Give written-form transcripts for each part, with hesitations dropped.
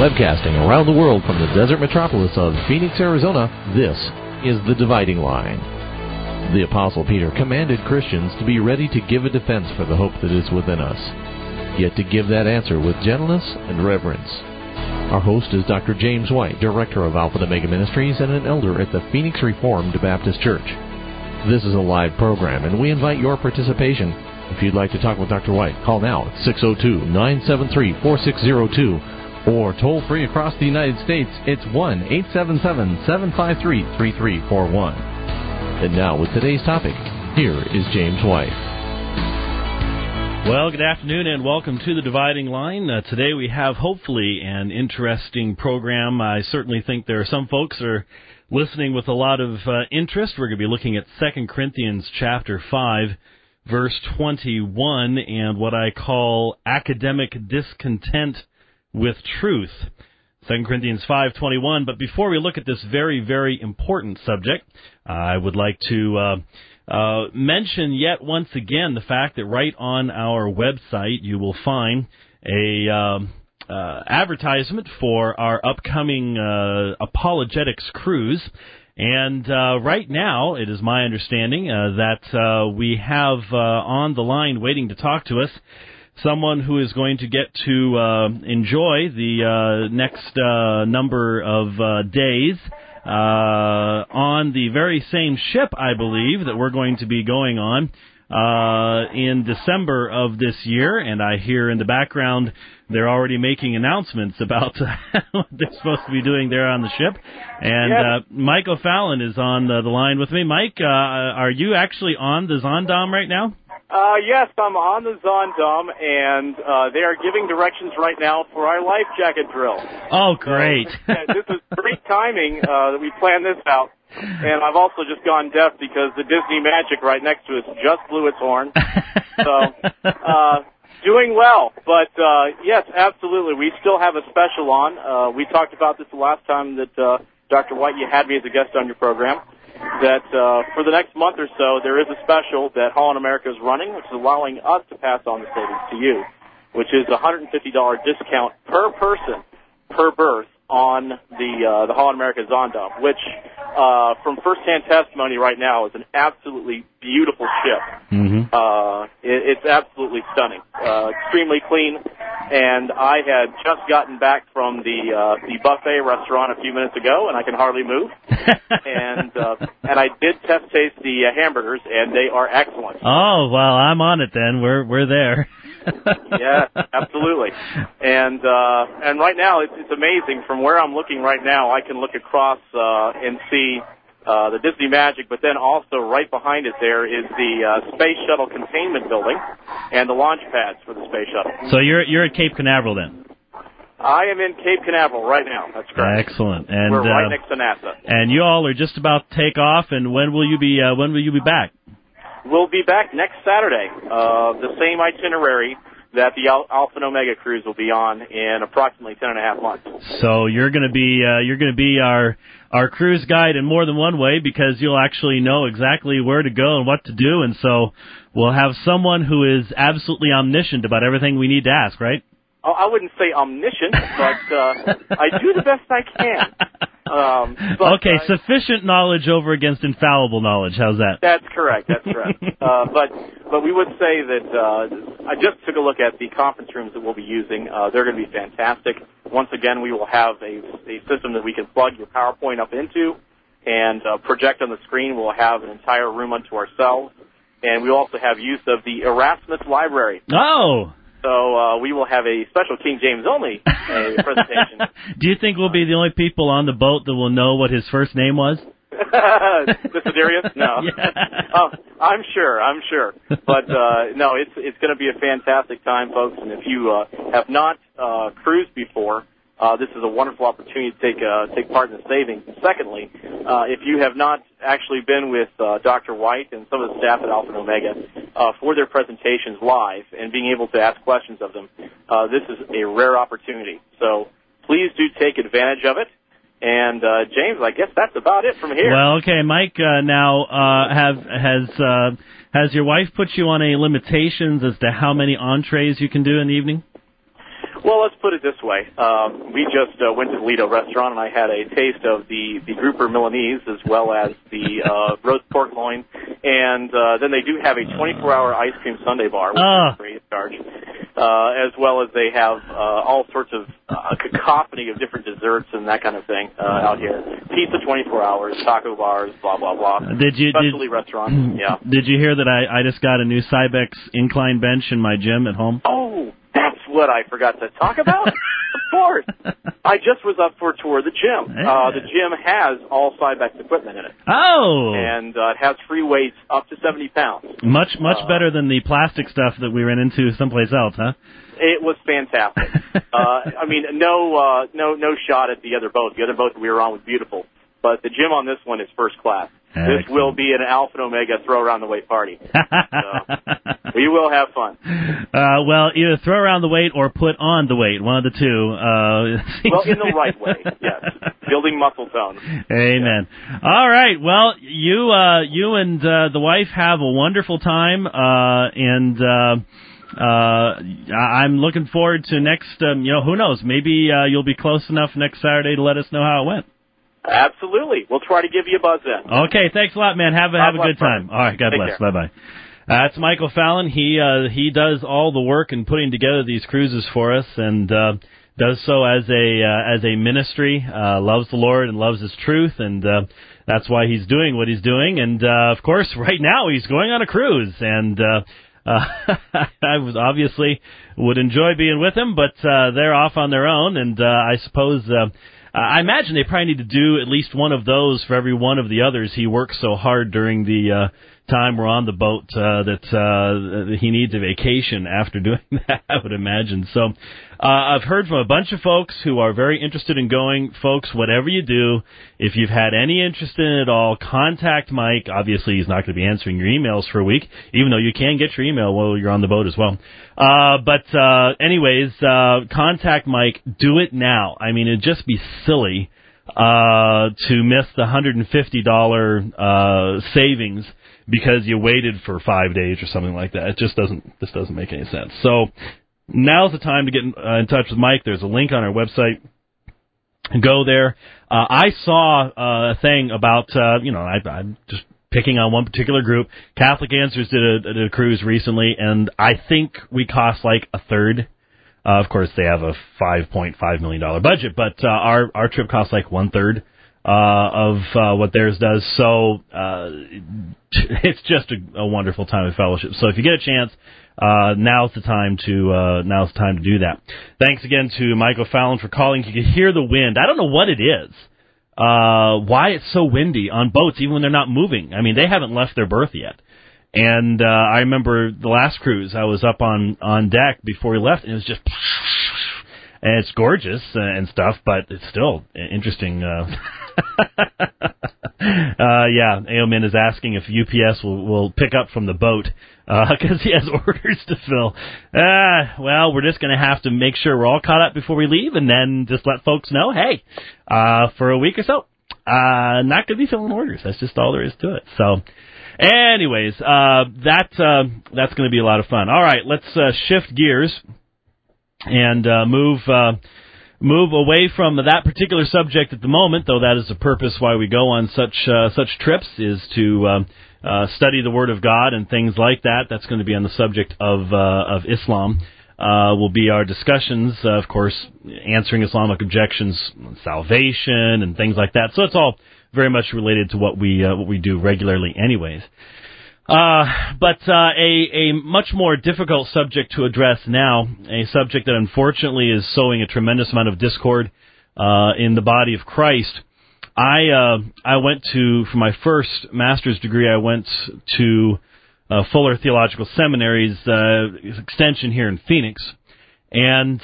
Webcasting around the world from the desert metropolis of Phoenix, Arizona, this is The Dividing Line. The Apostle Peter commanded Christians to be ready to give a defense for the hope that is within us, yet to give that answer with gentleness and reverence. Our host is Dr. James White, Director of Alpha and Omega Ministries and an elder at the Phoenix Reformed Baptist Church. This is a live program, and we invite your participation. If you'd like to talk with Dr. White, call now at 602-973-4602, or toll free across the United States, it's 1-877-753-3341. And now, with today's topic, here is James White. Well, good afternoon and welcome to The Dividing Line. Today we have, hopefully, an interesting program. I certainly think there are some folks that are listening with a lot of interest. We're going to be looking at 2 Corinthians chapter 5, verse 21, and what I call academic discontent with truth. 2 Corinthians 5:21. But before we look at this very, very important subject, I would like to mention yet once again the fact that right on our website you will find a advertisement for our upcoming apologetics cruise. And right now, it is my understanding that we have on the line waiting to talk to us someone who is going to get to enjoy the next number of days on the very same ship, I believe, that we're going to be going on in December of this year. And I hear in the background they're already making announcements about what they're supposed to be doing there on the ship. And Mike O'Fallon is on the line with me. Mike, are you actually on the Zondam right now? Yes, I'm on the Zondam, and they are giving directions right now for our life jacket drill. Oh, great. So, this is great timing that we planned this out. And I've also just gone deaf because the Disney Magic right next to us just blew its horn. So, doing well. But, yes, absolutely. We still have a special on. We talked about this the last time that, Dr. White, you had me as a guest on your program, that for the next month or so, there is a special that Holland America is running, which is allowing us to pass on the savings to you, which is a $150 discount per person, per berth, on the Holland America Zondam, which, from first-hand testimony right now, is an absolutely beautiful ship. Mm-hmm. It's absolutely stunning, extremely clean, and I had just gotten back from the buffet restaurant a few minutes ago, and I can hardly move. and I did test taste the hamburgers, and they are excellent. Oh, well, I'm on it then. We're there. Yeah, absolutely. And right now it's amazing. From where I'm looking right now, I can look across and see the Disney Magic, but then also right behind it there is the Space Shuttle Containment Building and the launch pads for the Space Shuttle. So you're at Cape Canaveral then? I am in Cape Canaveral right now. That's correct. Excellent. And we're right next to NASA. And you all are just about to take off. And when will you be back? We'll be back next Saturday. The same itinerary that the Alpha and Omega cruise will be on in approximately 10.5 months. So you're going to be our cruise guide in more than one way, because you'll actually know exactly where to go and what to do, and so we'll have someone who is absolutely omniscient about everything we need to ask, right? I wouldn't say omniscient, but I do the best I can. Okay, sufficient knowledge over against infallible knowledge. How's that? That's correct. But we would say that I just took a look at the conference rooms that we'll be using. They're going to be fantastic. Once again, we will have a system that we can plug your PowerPoint up into and project on the screen. We'll have an entire room unto ourselves, and we also have use of the Erasmus Library. Oh. So we will have a special King James only presentation. Do you think we'll be the only people on the boat that will know what his first name was? Desiderius? No. Yeah. I'm sure. But no, it's going to be a fantastic time, folks. And if you have not cruised before, this is a wonderful opportunity to take part in the savings. And secondly, if you have not actually been with Dr. White and some of the staff at Alpha and Omega for their presentations live and being able to ask questions of them, this is a rare opportunity. So please do take advantage of it. And James, I guess that's about it from here. Well, okay, Mike. Now, has your wife put you on any limitations as to how many entrees you can do in the evening? Well, let's put it this way. We just went to the Lido restaurant, and I had a taste of the grouper Milanese as well as the roast pork loin. And then they do have a 24-hour ice cream sundae bar, which is free of charge, as well as they have all sorts of a cacophony of different desserts and that kind of thing out here. Pizza 24 hours, taco bars, blah, blah, blah. Specialty restaurants, yeah. Did you hear that I just got a new Cybex incline bench in my gym at home? Oh, that's what I forgot to talk about. Of course. I just was up for a tour of the gym. The gym has all Cybex equipment in it. Oh! And it has free weights up to 70 pounds. Much better than the plastic stuff that we ran into someplace else, huh? It was fantastic. I mean, no shot at the other boat. The other boat that we were on was beautiful. But the gym on this one is first class. Excellent. This will be an Alpha and Omega throw around the weight party. So, we will have fun. Well, either throw around the weight or put on the weight, one of the two. Well, in the right way, yes. Building muscle tone. Amen. Yeah. All right. Well, you and the wife have a wonderful time, and I'm looking forward to next. Who knows? Maybe you'll be close enough next Saturday to let us know how it went. Absolutely. We'll try to give you a buzz then. Okay, thanks a lot, man. Have a good time. All right, God bless. Bye-bye. That's Michael Fallon. He does all the work in putting together these cruises for us, and does so as a ministry. Loves the Lord and loves His truth, and that's why he's doing what he's doing. And of course, right now he's going on a cruise, and I obviously would enjoy being with him, but they're off on their own, and I suppose. I imagine they probably need to do at least one of those for every one of the others. He works so hard during the time we're on the boat that he needs a vacation after doing that, I would imagine. So I've heard from a bunch of folks who are very interested in going. Folks, whatever you do, if you've had any interest in it at all, contact Mike. Obviously, he's not going to be answering your emails for a week, even though you can get your email while you're on the boat as well. Anyways, contact Mike. Do it now. I mean, it'd just be silly to miss the $150 savings because you waited for 5 days or something like that. It just doesn't make any sense. So now's the time to get in touch with Mike. There's a link on our website. Go there. I saw a thing about, I'm just picking on one particular group. Catholic Answers did a cruise recently, and I think we cost like a third. Of course, they have a $5.5 million budget, but our trip costs like one-third of what theirs does. So it's just a wonderful time of fellowship. So if you get a chance, now's the time to do that. Thanks again to Michael Fallon for calling. You can hear the wind. I don't know what it is. Why it's so windy on boats, even when they're not moving. I mean, they haven't left their berth yet. And I remember the last cruise, I was up on deck before we left, and it was just... And it's gorgeous and stuff, but it's still interesting. Aomin is asking if UPS will pick up from the boat because he has orders to fill. Well, we're just going to have to make sure we're all caught up before we leave, and then just let folks know, hey, for a week or so, not going to be filling orders. That's just all there is to it. So, anyways, that's going to be a lot of fun. All right, let's shift gears and move away from that particular subject at the moment, though that is the purpose why we go on such trips, is to study the Word of God and things like that. That's going to be on the subject of Islam. Will be our discussions, of course, answering Islamic objections, salvation, and things like that. So it's all very much related to what we do regularly, anyways. But a much more difficult subject to address now, a subject that unfortunately is sowing a tremendous amount of discord in the body of Christ. I went to, for my first master's degree, I went to Fuller Theological Seminary's extension here in Phoenix, and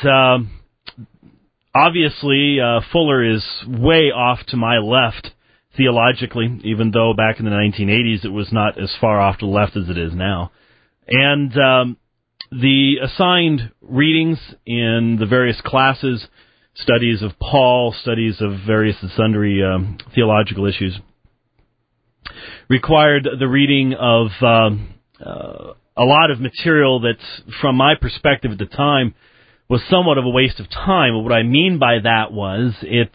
obviously Fuller is way off to my left theologically, even though back in the 1980s it was not as far off to the left as it is now. And the assigned readings in the various classes, studies of Paul, studies of various and sundry theological issues, required the reading of a lot of material that, from my perspective at the time, was somewhat of a waste of time. What I mean by that was it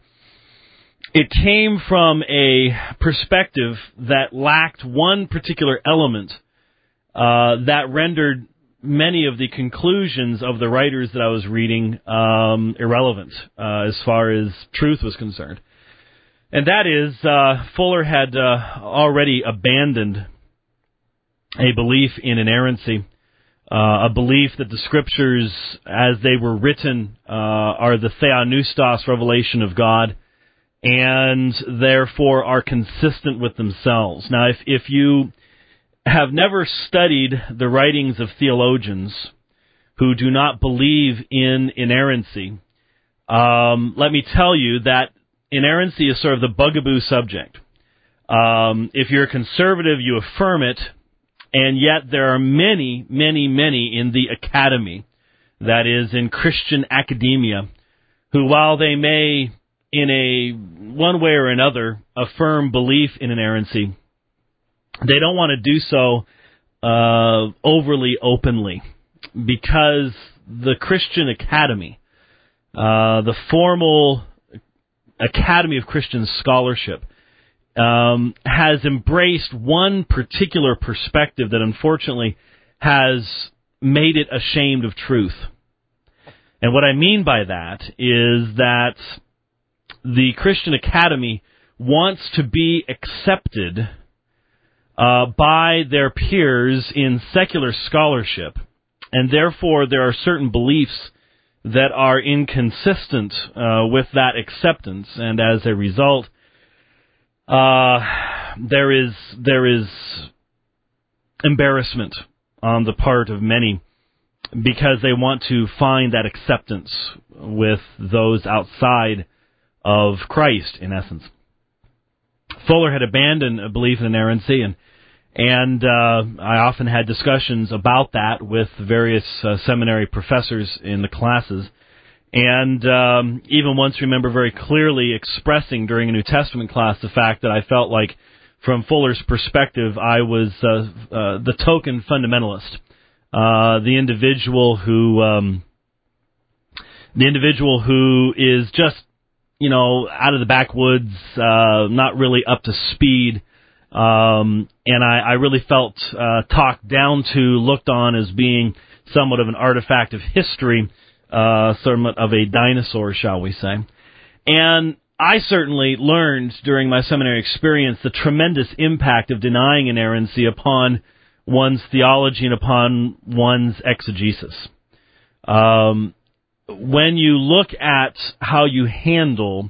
came from a perspective that lacked one particular element that rendered many of the conclusions of the writers that I was reading irrelevant as far as truth was concerned. And that is, Fuller had already abandoned a belief in inerrancy, a belief that the Scriptures, as they were written, are the theopneustos revelation of God, and therefore are consistent with themselves. Now, if you have never studied the writings of theologians who do not believe in inerrancy, let me tell you that inerrancy is sort of the bugaboo subject. If you're a conservative, you affirm it, and yet there are many, many, many in the academy, that is, in Christian academia, who, while they may, in a one way or another, affirm belief in inerrancy, they don't want to do so overly openly, because the Christian academy, the formal Academy of Christian Scholarship, has embraced one particular perspective that unfortunately has made it ashamed of truth. And what I mean by that is that the Christian Academy wants to be accepted by their peers in secular scholarship, and therefore there are certain beliefs that are inconsistent with that acceptance, and as a result, there is embarrassment on the part of many because they want to find that acceptance with those outside of Christ, in essence. Fuller had abandoned a belief in inerrancy, and I often had discussions about that with various seminary professors in the classes, and even once remember very clearly expressing during a New Testament class the fact that I felt like, from Fuller's perspective, I was the token fundamentalist, the individual who is just, out of the backwoods, not really up to speed. And I really felt talked down to, looked on as being somewhat of an artifact of history, somewhat of a dinosaur, shall we say. And I certainly learned during my seminary experience the tremendous impact of denying inerrancy upon one's theology and upon one's exegesis. When you look at how you handle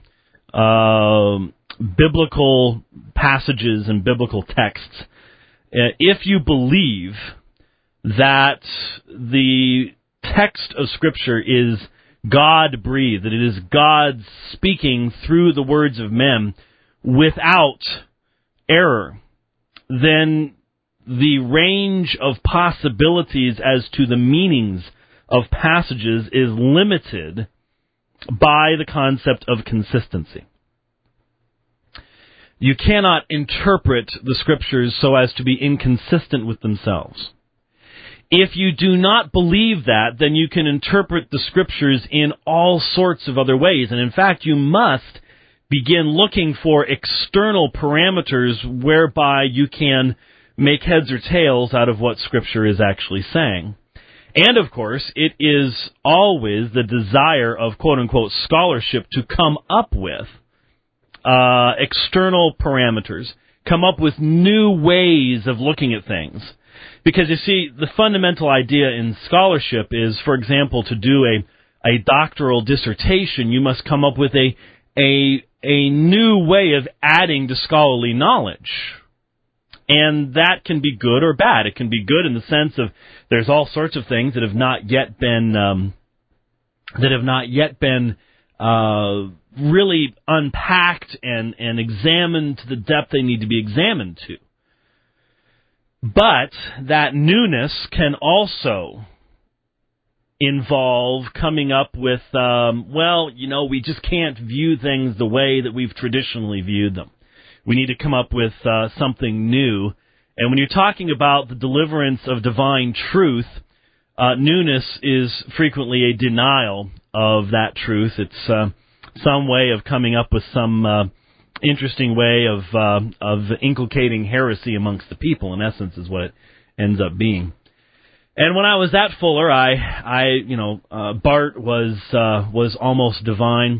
biblical passages and biblical texts, if you believe that the text of Scripture is God-breathed, that it is God speaking through the words of men without error, then the range of possibilities as to the meanings of passages is limited by the concept of consistency. You cannot interpret the Scriptures so as to be inconsistent with themselves. If you do not believe that, then you can interpret the Scriptures in all sorts of other ways. And in fact, you must begin looking for external parameters whereby you can make heads or tails out of what Scripture is actually saying. And, of course, it is always the desire of quote-unquote scholarship to come up with external parameters, come up with new ways of looking at things. Because, you see, the fundamental idea in scholarship is, for example, to do a doctoral dissertation, you must come up with a new way of adding to scholarly knowledge. And that can be good or bad. It can be good in the sense of there's all sorts of things that have not yet been really unpacked and examined to the depth they need to be examined to. But that newness can also involve coming up with, we just can't view things the way that we've traditionally viewed them. We need to come up with something new. And when you're talking about the deliverance of divine truth, newness is frequently a denial of that truth. It's some way of coming up with some interesting way of inculcating heresy amongst the people. In essence, is what it ends up being. And when I was at Fuller, Barth was almost divine.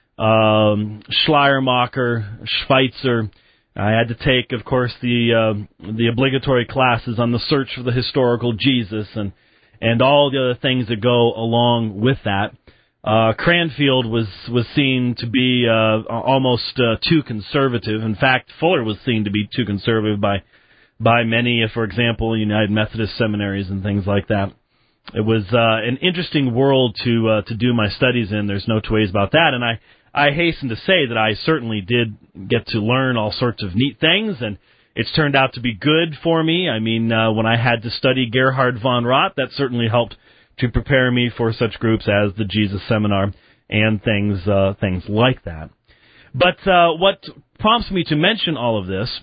Schleiermacher, Schweitzer. I had to take, of course, the obligatory classes on the search for the historical Jesus and all the other things that go along with that. Cranfield was seen to be almost too conservative. In fact, Fuller was seen to be too conservative by many, for example, United Methodist seminaries and things like that. It was an interesting world to do my studies in. There's no two ways about that. And I hasten to say that I certainly did get to learn all sorts of neat things, and it's turned out to be good for me. I mean, when I had to study Gerhard von Rott, that certainly helped to prepare me for such groups as the Jesus Seminar and things like that. But what prompts me to mention all of this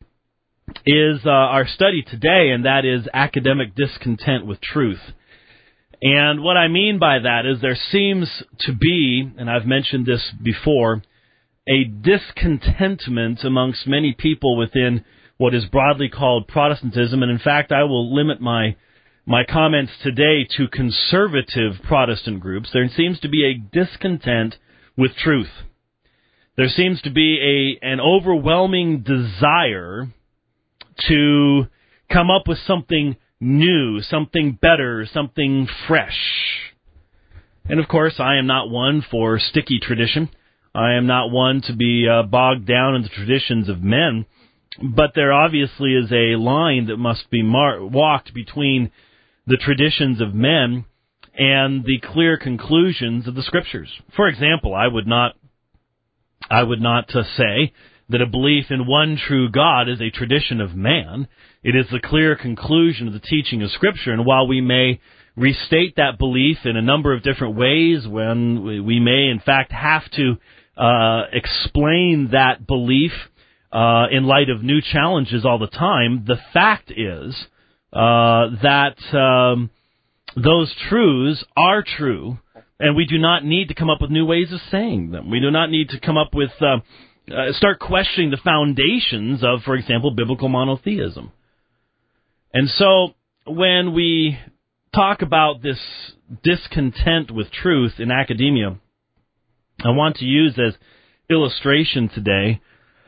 is our study today, and that is academic discontent with truth. And what I mean by that is there seems to be, and I've mentioned this before, a discontentment amongst many people within what is broadly called Protestantism. And in fact, I will limit my comments today to conservative Protestant groups. There seems to be a discontent with truth. There seems to be an overwhelming desire to come up with something new, something better, something fresh. And of course, I am not one for sticky tradition. I am not one to be bogged down in the traditions of men. But there obviously is a line that must be walked between the traditions of men and the clear conclusions of the Scriptures. For example, I would not say that a belief in one true God is a tradition of man. It is the clear conclusion of the teaching of Scripture, and while we may restate that belief in a number of different ways, when we may in fact have to explain that belief in light of new challenges all the time, the fact is that those truths are true, and we do not need to come up with new ways of saying them. We do not need to come up with start questioning the foundations of, for example, biblical monotheism. And so when we talk about this discontent with truth in academia, I want to use as illustration today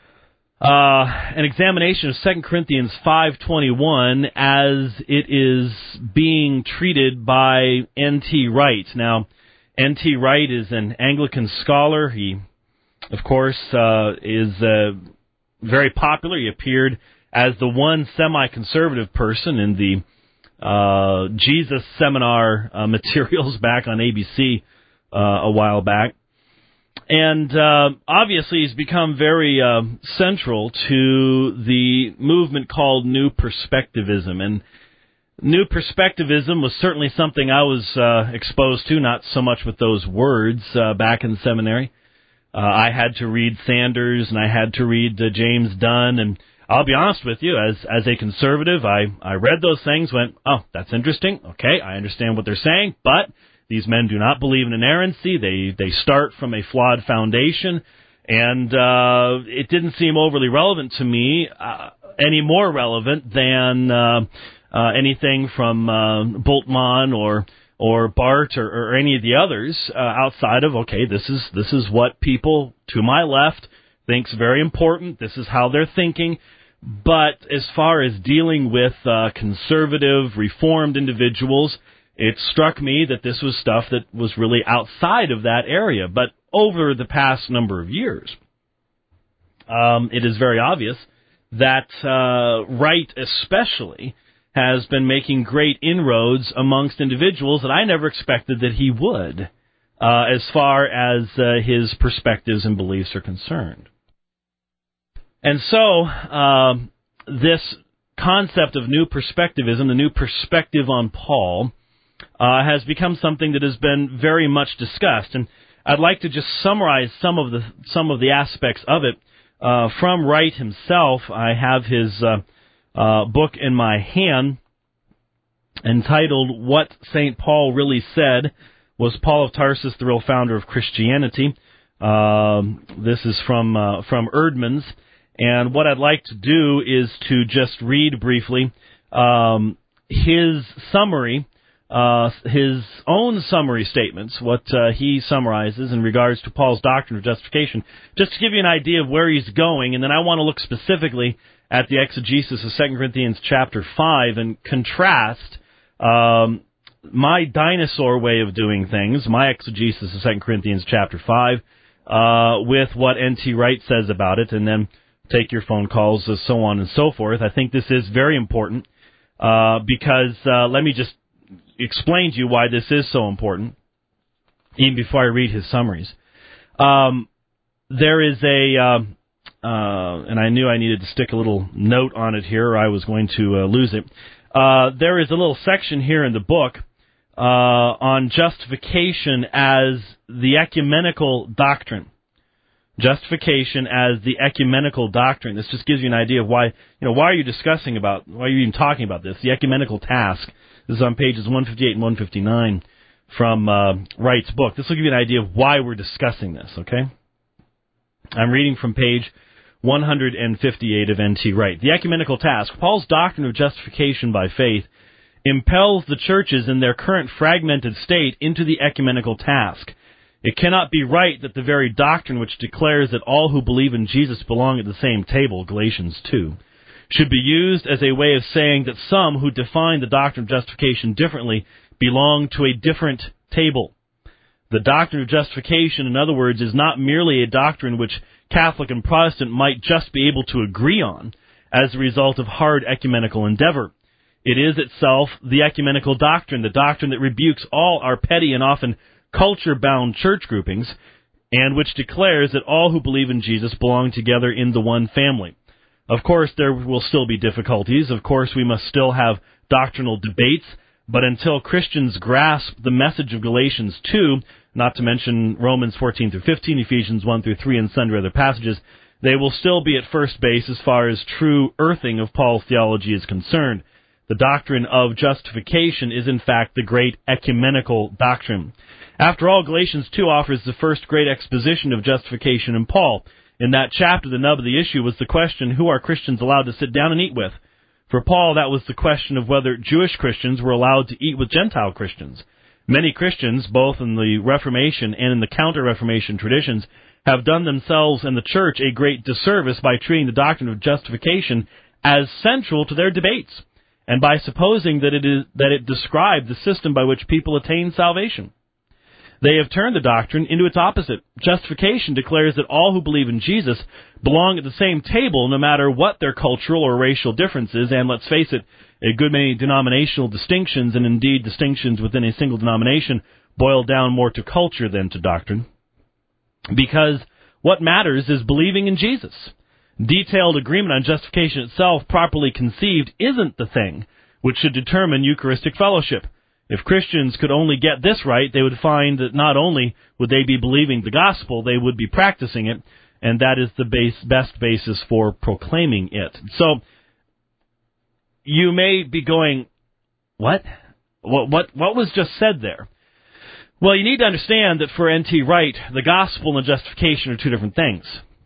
an examination of 2 Corinthians 5:21 as it is being treated by N.T. Wright. Now, N.T. Wright is an Anglican scholar. He, of course, is very popular. He appeared as the one semi-conservative person in the Jesus Seminar materials back on ABC a while back. And obviously he's become very central to the movement called New Perspectivism. And New Perspectivism was certainly something I was exposed to, not so much with those words back in seminary. I had to read Sanders, and I had to read James Dunn, and I'll be honest with you, as a conservative, I read those things, went, oh, that's interesting, okay, I understand what they're saying, but these men do not believe in inerrancy, they start from a flawed foundation, and it didn't seem overly relevant to me, any more relevant than anything from Bultmann or Barth or any of the others outside of, okay, this is what people to my left thinks very important, this is how they're thinking. But as far as dealing with conservative, reformed individuals, it struck me that this was stuff that was really outside of that area. But over the past number of years, it is very obvious that Wright especially has been making great inroads amongst individuals that I never expected that he would, as far as his perspectives and beliefs are concerned. And so, this concept of new perspectivism, the new perspective on Paul, has become something that has been very much discussed. And I'd like to just summarize some of the aspects of it from Wright himself. I have his book in my hand, entitled What St. Paul Really Said. Was Paul of Tarsus the real founder of Christianity? This is from Erdman's. And what I'd like to do is to just read briefly his summary, his own summary statements, what he summarizes in regards to Paul's doctrine of justification, just to give you an idea of where he's going. And then I want to look specifically at the exegesis of 2 Corinthians chapter 5 and contrast my dinosaur way of doing things, my exegesis of 2 Corinthians chapter 5, with what N.T. Wright says about it, and then take your phone calls, so on and so forth. I think this is very important because let me just explain to you why this is so important, even before I read his summaries. There is and I knew I needed to stick a little note on it here, or I was going to lose it. There is a little section here in the book on justification as the ecumenical doctrine. Justification as the ecumenical doctrine. This just gives you an idea of why are you even talking about this? The ecumenical task. This is on pages 158 and 159 from Wright's book. This will give you an idea of why we're discussing this, okay? I'm reading from page 158 of N.T. Wright. The ecumenical task. Paul's doctrine of justification by faith impels the churches in their current fragmented state into the ecumenical task. It cannot be right that the very doctrine which declares that all who believe in Jesus belong at the same table, Galatians 2, should be used as a way of saying that some who define the doctrine of justification differently belong to a different table. The doctrine of justification, in other words, is not merely a doctrine which Catholic and Protestant might just be able to agree on as a result of hard ecumenical endeavor. It is itself the ecumenical doctrine, the doctrine that rebukes all our petty and often culture-bound church groupings, and which declares that all who believe in Jesus belong together in the one family. Of course, there will still be difficulties. Of course, we must still have doctrinal debates, but until Christians grasp the message of Galatians 2, not to mention Romans 14 through 15, Ephesians 1 through 3, and sundry other passages, they will still be at first base as far as true earthing of Paul's theology is concerned. The doctrine of justification is in fact the great ecumenical doctrine. After all, Galatians 2 offers the first great exposition of justification in Paul. In that chapter, the nub of the issue was the question, who are Christians allowed to sit down and eat with? For Paul, that was the question of whether Jewish Christians were allowed to eat with Gentile Christians. Many Christians, both in the Reformation and in the Counter-Reformation traditions, have done themselves and the Church a great disservice by treating the doctrine of justification as central to their debates, and by supposing that it described the system by which people attain salvation. They have turned the doctrine into its opposite. Justification declares that all who believe in Jesus belong at the same table no matter what their cultural or racial differences, and let's face it, a good many denominational distinctions, and indeed distinctions within a single denomination, boil down more to culture than to doctrine. Because what matters is believing in Jesus. Detailed agreement on justification itself, properly conceived, isn't the thing which should determine Eucharistic fellowship. If Christians could only get this right, they would find that not only would they be believing the gospel, they would be practicing it, and that is the best basis for proclaiming it. So, you may be going, what? What was just said there? Well, you need to understand that for N.T. Wright, the gospel and justification are two different things.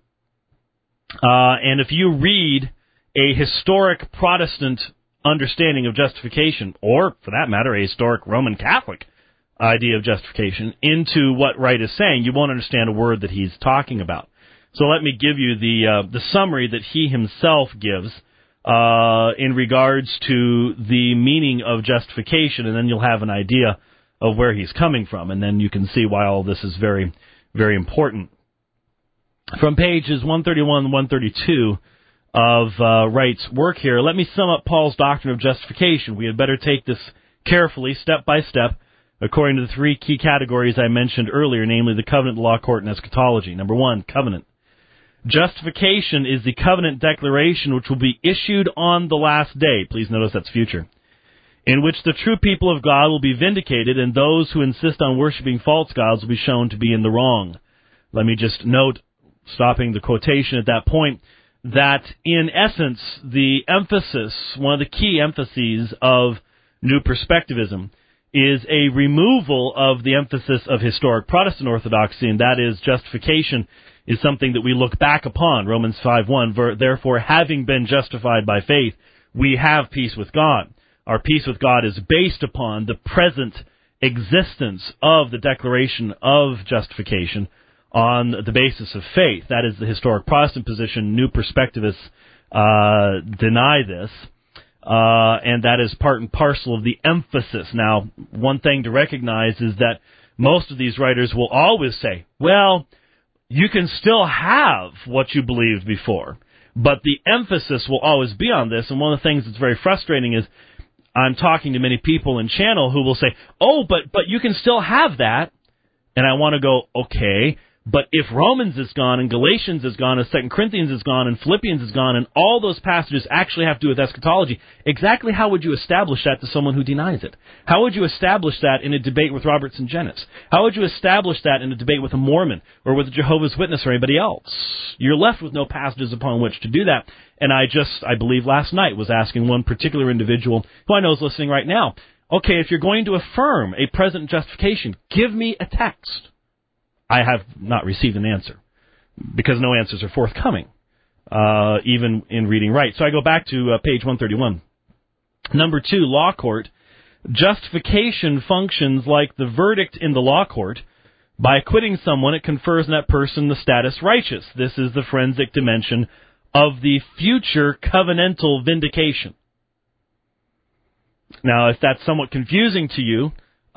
And if you read a historic Protestant understanding of justification, or, for that matter, a historic Roman Catholic idea of justification, into what Wright is saying, you won't understand a word that he's talking about. So let me give you the summary that he himself gives in regards to the meaning of justification, and then you'll have an idea of where he's coming from, and then you can see why all this is very, very important. From pages 131 and 132 of Wright's work here, let me sum up Paul's doctrine of justification. We had better take this carefully, step by step, according to the three key categories I mentioned earlier, namely the covenant, the law court, and eschatology. Number one, covenant. Justification is the covenant declaration which will be issued on the last day. Please notice that's future. In which the true people of God will be vindicated, and those who insist on worshiping false gods will be shown to be in the wrong. Let me just note, stopping the quotation at that point, that in essence, the emphasis, one of the key emphases of New Perspectivism, is a removal of the emphasis of historic Protestant orthodoxy, and that is justification is something that we look back upon. Romans 5:1, therefore, having been justified by faith, we have peace with God. Our peace with God is based upon the present existence of the declaration of justification on the basis of faith. That is the historic Protestant position. New Perspectivists deny this. And that is part and parcel of the emphasis. Now, one thing to recognize is that most of these writers will always say, well, you can still have what you believed before, but the emphasis will always be on this. And one of the things that's very frustrating is I'm talking to many people in channel who will say, oh, but you can still have that. And I want to go, okay, but if Romans is gone and Galatians is gone and 2 Corinthians is gone and Philippians is gone and all those passages actually have to do with eschatology, exactly how would you establish that to someone who denies it? How would you establish that in a debate with Robertson Jennings? How would you establish that in a debate with a Mormon or with a Jehovah's Witness or anybody else? You're left with no passages upon which to do that. And I believe last night was asking one particular individual who I know is listening right now, okay, if you're going to affirm a present justification, give me a text. I have not received an answer because no answers are forthcoming, even in reading right. So I go back to page 131. Number 2, law court. Justification functions like the verdict in the law court. By acquitting someone, it confers on that person the status righteous. This is the forensic dimension of the future covenantal vindication. Now, if that's somewhat confusing to you,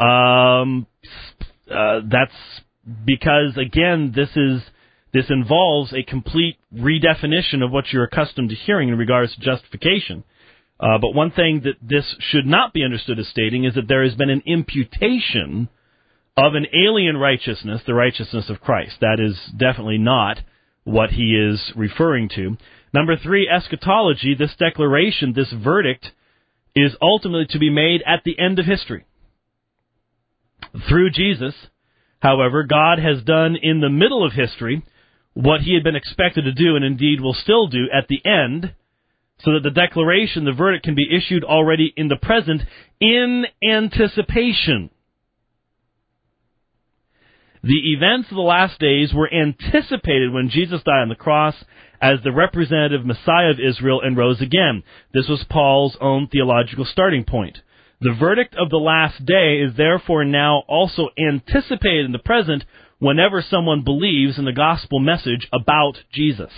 that's because, again, this involves a complete redefinition of what you're accustomed to hearing in regards to justification. But one thing that this should not be understood as stating is that there has been an imputation of an alien righteousness, the righteousness of Christ. That is definitely not what he is referring to. Number 3, eschatology. This declaration, this verdict, is ultimately to be made at the end of history. Through Jesus, however, God has done in the middle of history what he had been expected to do and indeed will still do at the end, so that the declaration, the verdict, can be issued already in the present in anticipation. The events of the last days were anticipated when Jesus died on the cross as the representative Messiah of Israel and rose again. This was Paul's own theological starting point. The verdict of the last day is therefore now also anticipated in the present whenever someone believes in the gospel message about Jesus.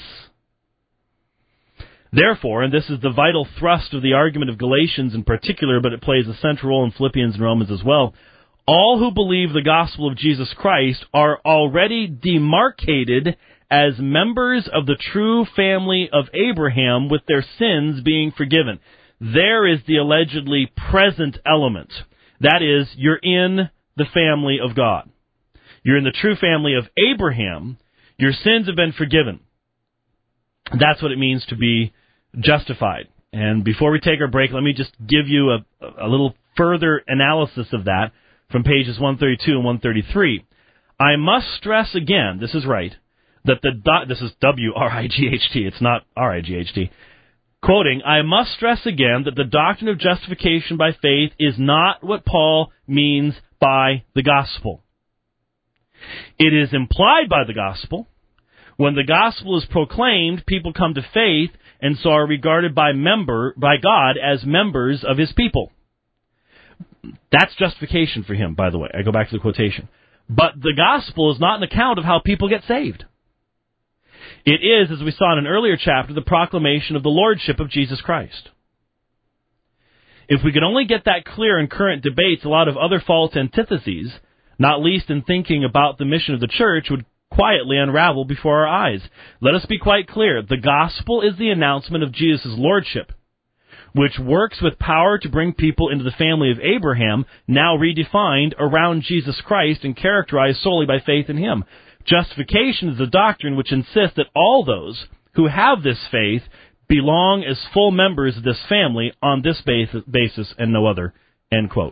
Therefore, and this is the vital thrust of the argument of Galatians in particular, but it plays a central role in Philippians and Romans as well, all who believe the gospel of Jesus Christ are already demarcated as members of the true family of Abraham with their sins being forgiven. There is the allegedly present element. That is, you're in the family of God. You're in the true family of Abraham. Your sins have been forgiven. That's what it means to be justified. And before we take our break, let me just give you a little further analysis of that from pages 132 and 133. I must stress again, this is right, that this is W-R-I-G-H-T, it's not R-I-G-H-T. Quoting, I must stress again that the doctrine of justification by faith is not what Paul means by the gospel. It is implied by the gospel. When the gospel is proclaimed, people come to faith and so are regarded by God as members of his people. That's justification for him, by the way. I go back to the quotation. But the gospel is not an account of how people get saved. It is, as we saw in an earlier chapter, the proclamation of the lordship of Jesus Christ. If we could only get that clear in current debates, a lot of other false antitheses, not least in thinking about the mission of the church, would quietly unravel before our eyes. Let us be quite clear. The gospel is the announcement of Jesus' lordship, which works with power to bring people into the family of Abraham, now redefined around Jesus Christ and characterized solely by faith in him. Justification is a doctrine which insists that all those who have this faith belong as full members of this family on this basis and no other, end quote.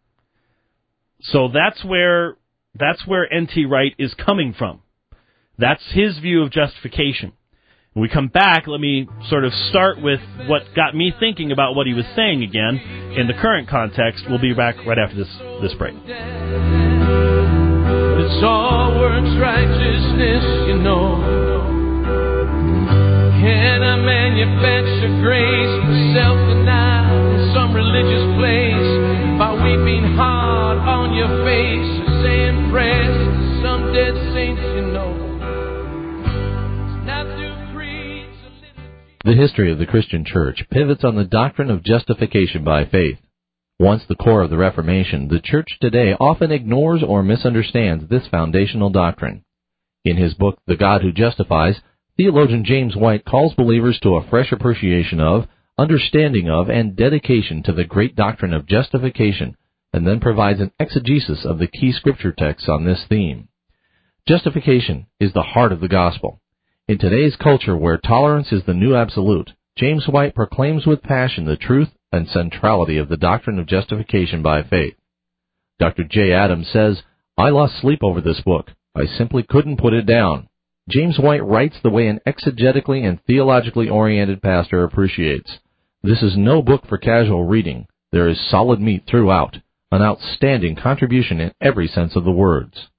So that's where N.T. Wright is coming from. That's his view of justification. When we come back, let me sort of start with what got me thinking about what he was saying again in the current context. We'll be back right after this break. It's all works righteousness, you know. Can I manufacture grace for self-denial in some religious place by weeping hard on your face or saying prayers to some dead saints, you know? It's not through creeds or liturgy. The history of the Christian Church pivots on the doctrine of justification by faith. Once the core of the Reformation, the Church today often ignores or misunderstands this foundational doctrine. In his book, The God Who Justifies, theologian James White calls believers to a fresh appreciation of, understanding of, and dedication to the great doctrine of justification, and then provides an exegesis of the key scripture texts on this theme. Justification is the heart of the gospel. In today's culture where tolerance is the new absolute, James White proclaims with passion the truth and centrality of the doctrine of justification by faith. Dr. J. Adams says, "I lost sleep over this book. I simply couldn't put it down." James White writes the way an exegetically and theologically oriented pastor appreciates. This is no book for casual reading. There is solid meat throughout, an outstanding contribution in every sense of the words.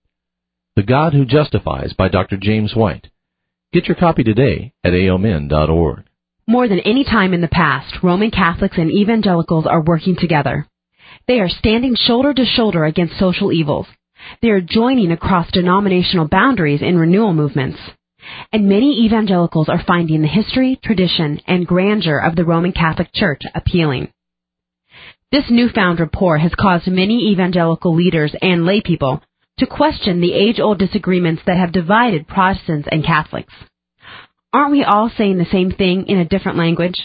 The God Who Justifies by Dr. James White. Get your copy today at aomin.org. More than any time in the past, Roman Catholics and evangelicals are working together. They are standing shoulder to shoulder against social evils. They are joining across denominational boundaries in renewal movements. And many evangelicals are finding the history, tradition, and grandeur of the Roman Catholic Church appealing. This newfound rapport has caused many evangelical leaders and laypeople to question the age-old disagreements that have divided Protestants and Catholics. Aren't we all saying the same thing in a different language?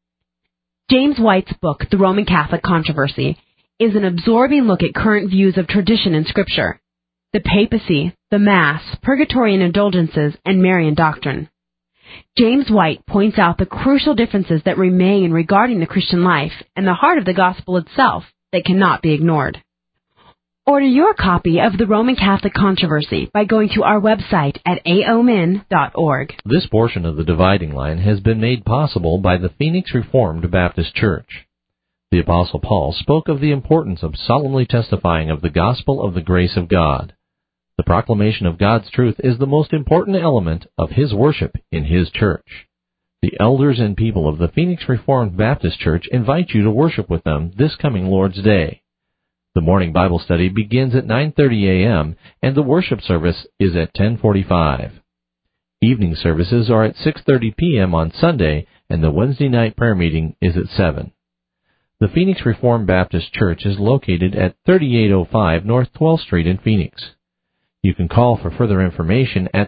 James White's book, The Roman Catholic Controversy, is an absorbing look at current views of tradition and Scripture, the papacy, the Mass, purgatory and indulgences, and Marian doctrine. James White points out the crucial differences that remain regarding the Christian life and the heart of the gospel itself that cannot be ignored. Order your copy of The Roman Catholic Controversy by going to our website at aomin.org. This portion of the Dividing Line has been made possible by the Phoenix Reformed Baptist Church. The Apostle Paul spoke of the importance of solemnly testifying of the gospel of the grace of God. The proclamation of God's truth is the most important element of his worship in his church. The elders and people of the Phoenix Reformed Baptist Church invite you to worship with them this coming Lord's Day. The morning Bible study begins at 9:30 a.m., and the worship service is at 10:45. Evening services are at 6:30 p.m. on Sunday, and the Wednesday night prayer meeting is at 7. The Phoenix Reformed Baptist Church is located at 3805 North 12th Street in Phoenix. You can call for further information at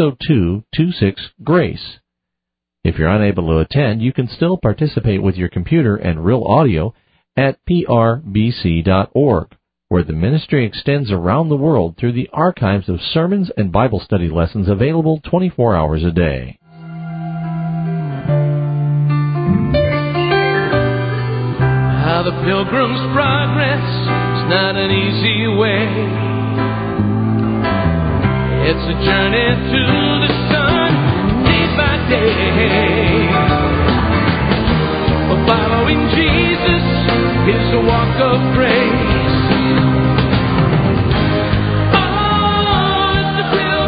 602-26-GRACE. If you're unable to attend, you can still participate with your computer and real audio at prbc.org, where the ministry extends around the world through the archives of sermons and Bible study lessons available 24 hours a day. How the Pilgrim's Progress is not an easy way. It's a journey to the sun, day by day. But following Jesus is a walk of grace. Oh, it's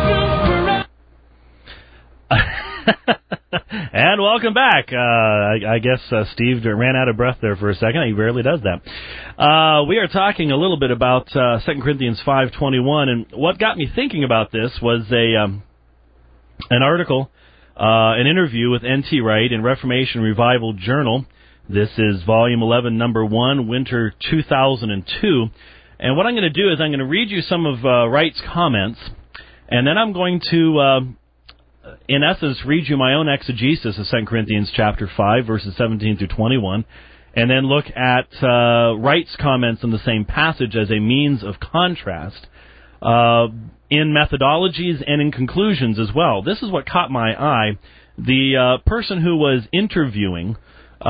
the Pilgrim's Progress. And welcome back. I guess Steve ran out of breath there for a second. He rarely does that. We are talking a little bit about 2 Corinthians 5:21, and what got me thinking about this was an article, an interview with N.T. Wright in Reformation Revival Journal. This is Volume 11, Number 1, Winter 2002. And what I'm going to do is I'm going to read you some of Wright's comments, and then I'm going to in essence, read you my own exegesis of 2 Corinthians chapter 5, verses 17 through 21, and then look at Wright's comments in the same passage as a means of contrast in methodologies and in conclusions as well. This is what caught my eye. The person who was interviewing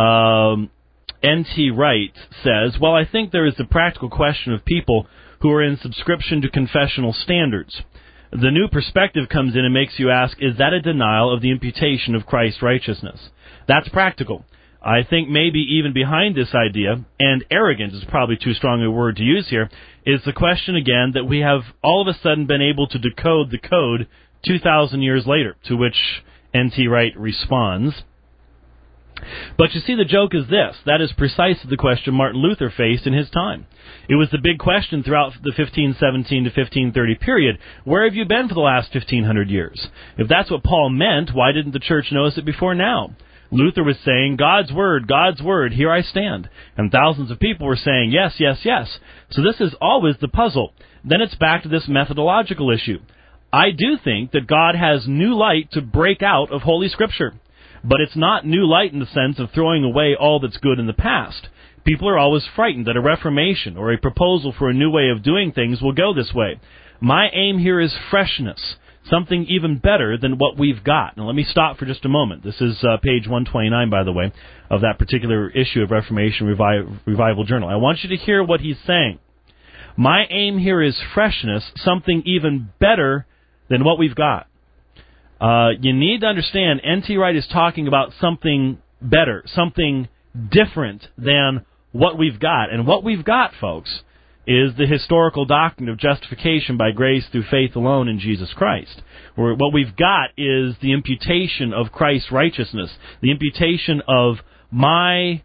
N.T. Wright says, "Well, I think there is the practical question of people who are in subscription to confessional standards. the new perspective comes in and makes you ask, is that a denial of the imputation of Christ's righteousness? That's practical. I think maybe even behind this idea, and arrogance is probably too strong a word to use here, is the question again that we have all of a sudden been able to decode the code 2,000 years later, to which N.T. Wright responds. But you see, the joke is this. That is precisely the question Martin Luther faced in his time. It was the big question throughout the 1517 to 1530 period. Where have you been for the last 1,500 years? If that's what Paul meant, why didn't the church notice it before now? Luther was saying, God's word, here I stand. And thousands of people were saying, yes, yes, yes. So this is always the puzzle. Then it's back to this methodological issue. I do think that God has new light to break out of Holy Scripture. But it's not new light in the sense of throwing away all that's good in the past. People are always frightened that a reformation or a proposal for a new way of doing things will go this way. My aim here is freshness, something even better than what we've got. Now, let me stop for just a moment. This is page 129, by the way, of that particular issue of Reformation Revival Journal. I want you to hear what he's saying. My aim here is freshness, something even better than what we've got. You need to understand, N.T. Wright is talking about something better, something different than what we've got. And what we've got, folks, is the historical doctrine of justification by grace through faith alone in Jesus Christ. What we've got is the imputation of Christ's righteousness, the imputation of my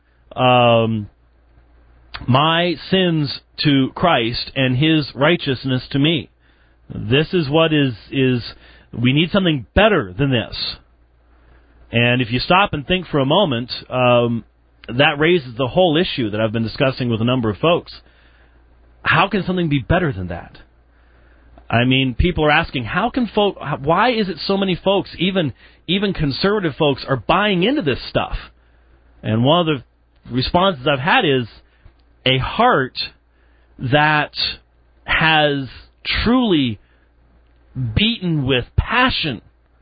sins to Christ and His righteousness to me. This is what is we need something better than this. And if you stop and think for a moment, that raises the whole issue that I've been discussing with a number of folks. How can something be better than that? I mean, people are asking, why is it so many folks, even conservative folks, are buying into this stuff? And one of the responses I've had is a heart that has truly beaten with passion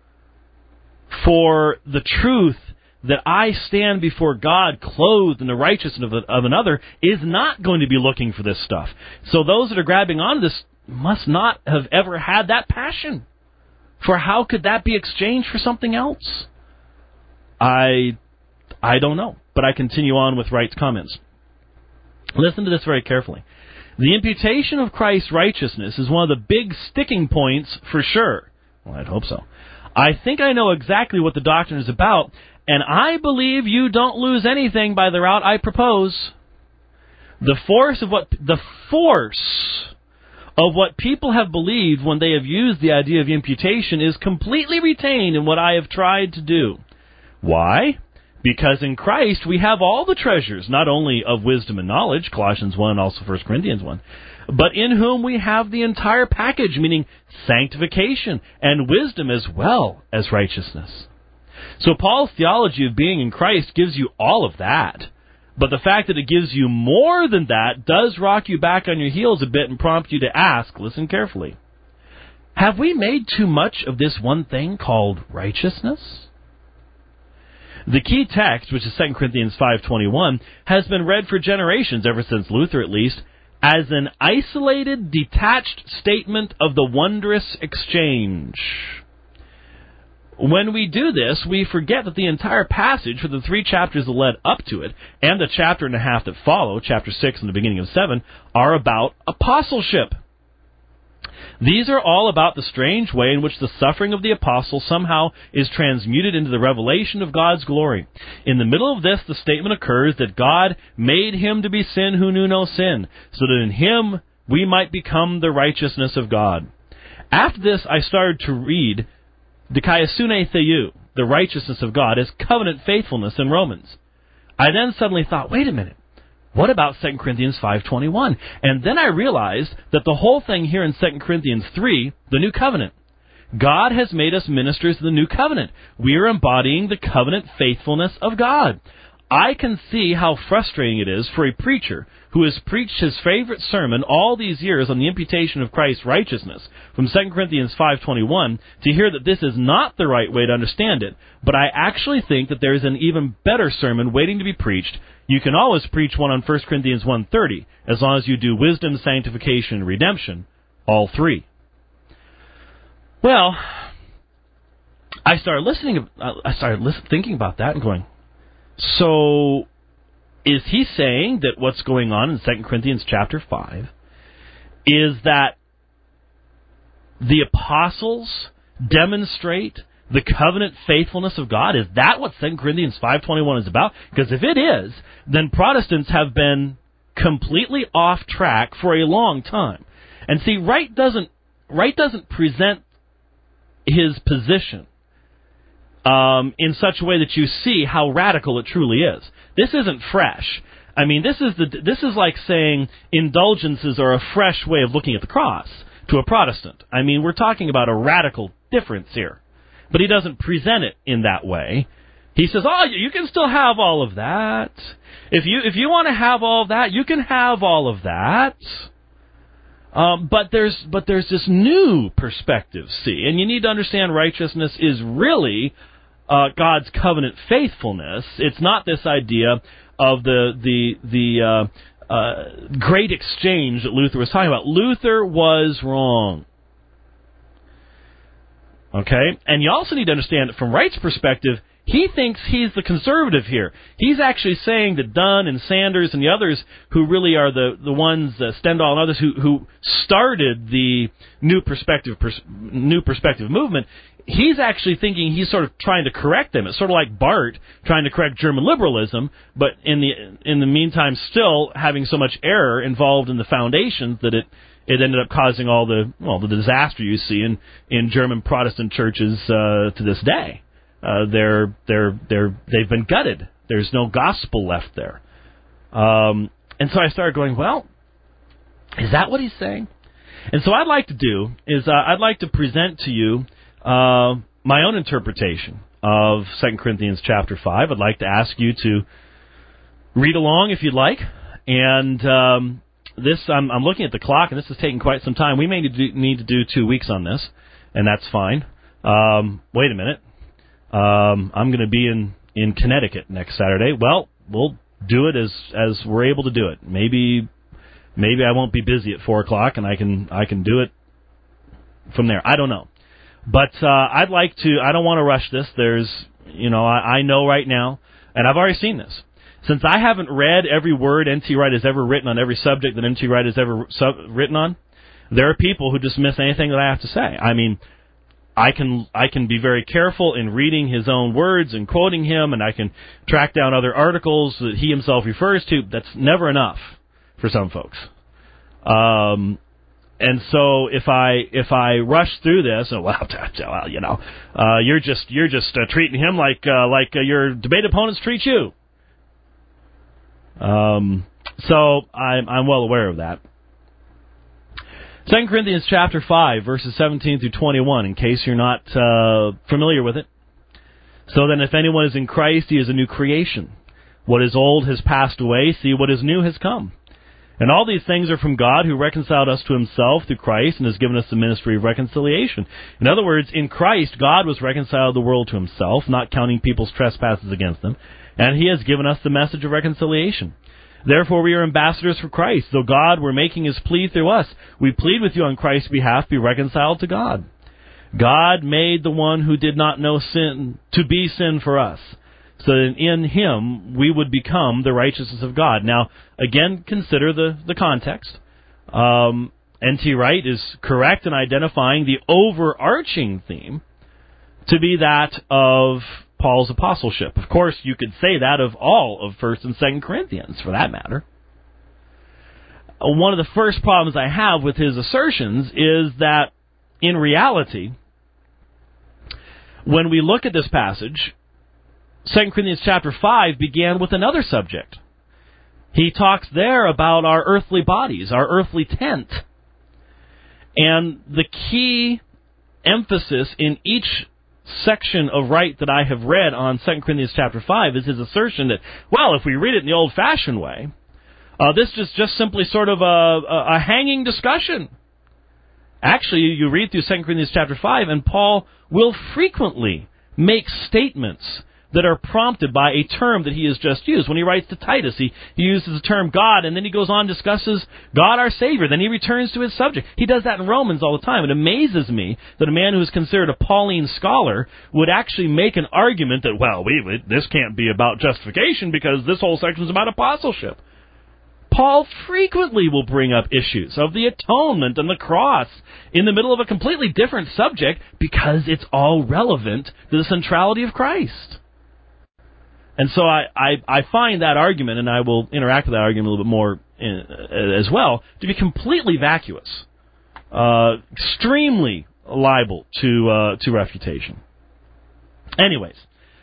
for the truth that I stand before God clothed in the righteousness of another is not going to be looking for this stuff. So those that are grabbing onto this must not have ever had that passion. For how could that be exchanged for something else? I don't know, but I continue on with Wright's comments. Listen to this very carefully. The imputation of Christ's righteousness is one of the big sticking points for sure. Well, I'd hope so. I think I know exactly what the doctrine is about, and I believe you don't lose anything by the route I propose. The force of what people have believed when they have used the idea of imputation is completely retained in what I have tried to do. Why? Because in Christ we have all the treasures, not only of wisdom and knowledge, Colossians 1 and also 1 Corinthians 1, but in whom we have the entire package, meaning sanctification and wisdom as well as righteousness. So Paul's theology of being in Christ gives you all of that. But the fact that it gives you more than that does rock you back on your heels a bit and prompt you to ask, listen carefully, have we made too much of this one thing called righteousness? The key text, which is 2 Corinthians 5:21, has been read for generations, ever since Luther at least, as an isolated, detached statement of the wondrous exchange. When we do this, we forget that the entire passage for the 3 chapters that led up to it, and the chapter and a half that follow, chapter 6 and the beginning of 7, are about apostleship. These are all about the strange way in which the suffering of the apostle somehow is transmuted into the revelation of God's glory. In the middle of this, the statement occurs that God made him to be sin who knew no sin, so that in him we might become the righteousness of God. After this, I started to read Dikaiosune Theou, the righteousness of God, as covenant faithfulness in Romans. I then suddenly thought, wait a minute. What about 2 Corinthians 5:21? And then I realized that the whole thing here in 2 Corinthians 3, the new covenant. God has made us ministers of the new covenant. We are embodying the covenant faithfulness of God. I can see how frustrating it is for a preacher who has preached his favorite sermon all these years on the imputation of Christ's righteousness from 2 Corinthians 5:21 to hear that this is not the right way to understand it, but I actually think that there is an even better sermon waiting to be preached. You can always preach one on 1 Corinthians 1:30, as long as you do wisdom, sanctification, and redemption, all 3. Well, I started thinking about that and going, so is he saying that what's going on in 2 Corinthians chapter 5 is that the apostles demonstrate the covenant faithfulness of God? Is that what 2 Corinthians 5:21 is about? Because if it is, then Protestants have been completely off track for a long time. And see, Wright doesn't present his position in such a way that you see how radical it truly is. This isn't fresh. I mean, this is like saying indulgences are a fresh way of looking at the cross to a Protestant. I mean, we're talking about a radical difference here. But he doesn't present it in that way. He says, oh, you can still have all of that. If you want to have all of that, you can have all of that. But there's this new perspective, see, and you need to understand righteousness is really God's covenant faithfulness. It's not this idea of the great exchange that Luther was talking about. Luther was wrong. Okay? And you also need to understand that from Wright's perspective, he thinks he's the conservative here. He's actually saying that Dunn and Sanders and the others who really are the ones, Stendhal and others, who started the New Perspective movement, he's actually thinking he's sort of trying to correct them. It's sort of like Barth trying to correct German liberalism, but in the meantime still having so much error involved in the foundations that it ended up causing all the disaster you see in German Protestant churches to this day. They've been gutted. There's no gospel left there. And so I started going, well, is that what he's saying? And so what I'd like to do is I'd like to present to you my own interpretation of 2 Corinthians chapter 5. I'd like to ask you to read along if you'd like. And I'm looking at the clock, and this is taking quite some time. We may need to do 2 weeks on this, and that's fine. Wait a minute. I'm going to be in Connecticut next Saturday. Well, we'll do it as we're able to do it. Maybe I won't be busy at 4 o'clock, and I can do it from there. I don't know. But I'd like to. I don't want to rush this. I know right now, and I've already seen this. Since I haven't read every word N.T. Wright has ever written on every subject that N.T. Wright has ever written on, there are people who dismiss anything that I have to say. I mean, I can be very careful in reading his own words and quoting him, and I can track down other articles that he himself refers to. That's never enough for some folks. And so if I rush through this, you're just treating him like your debate opponents treat you. So I'm well aware of that. 2 Corinthians chapter 5, verses 17 through 21, in case you're not familiar with it. So then if anyone is in Christ, he is a new creation. What is old has passed away. See, what is new has come. And all these things are from God, who reconciled us to himself through Christ and has given us the ministry of reconciliation. In other words, in Christ, God was reconciled the world to himself, not counting people's trespasses against them, and he has given us the message of reconciliation. Therefore we are ambassadors for Christ. Though God were making his plea through us, we plead with you on Christ's behalf, be reconciled to God. God made the one who did not know sin to be sin for us, so that in him we would become the righteousness of God. Now, again, consider the context. N.T. Wright is correct in identifying the overarching theme to be that of Paul's apostleship. Of course, you could say that of all of 1 and 2 Corinthians, for that matter. One of the first problems I have with his assertions is that, in reality, when we look at this passage, 2 Corinthians chapter 5 began with another subject. He talks there about our earthly bodies, our earthly tent. And the key emphasis in each section of Wright that I have read on 2 Corinthians chapter 5 is his assertion that, well, if we read it in the old-fashioned way, this is just simply sort of a hanging discussion. Actually, you read through 2 Corinthians chapter 5, and Paul will frequently make statements that are prompted by a term that he has just used. When he writes to Titus, he uses the term God, and then he goes on and discusses God our Savior. Then he returns to his subject. He does that in Romans all the time. It amazes me that a man who is considered a Pauline scholar would actually make an argument that, well, this can't be about justification because this whole section is about apostleship. Paul frequently will bring up issues of the atonement and the cross in the middle of a completely different subject because it's all relevant to the centrality of Christ. And so I find that argument, and I will interact with that argument a little bit more as well, to be completely vacuous, extremely liable to refutation. Anyways,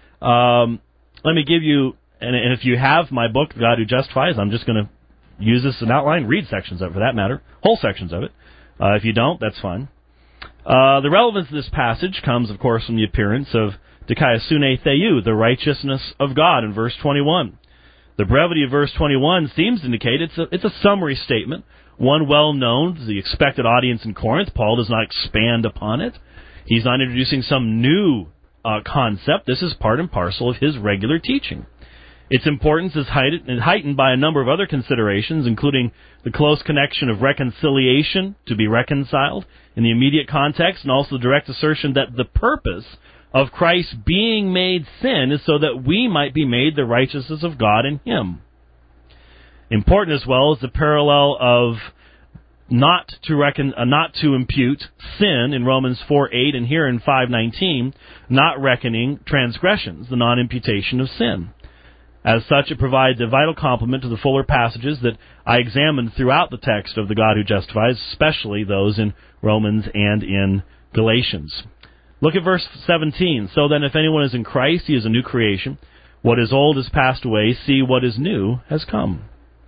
let me give you, and if you have my book, God Who Justifies, I'm just going to use this as an outline, read sections of it for that matter, whole sections of it. If you don't, that's fine. The relevance of this passage comes, of course, from the appearance of Dikaiosune Theou, the righteousness of God, in verse 21. The brevity of verse 21 seems to indicate it's a summary statement, one well known to the expected audience in Corinth. Paul does not expand upon it. He's not introducing some new concept. This is part and parcel of his regular teaching. Its importance is heightened by a number of other considerations, including the close connection of reconciliation, to be reconciled, in the immediate context, and also the direct assertion that the purpose of Christ being made sin is so that we might be made the righteousness of God in Him. Important as well is the parallel of not to impute sin in Romans 4:8 and here in 5:19, not reckoning transgressions, the non-imputation of sin. As such, it provides a vital complement to the fuller passages that I examined throughout the text of the God Who Justifies, especially those in Romans and in Galatians. Look at verse 17. So then, if anyone is in Christ, he is a new creation. What is old has passed away. See, what is new has come.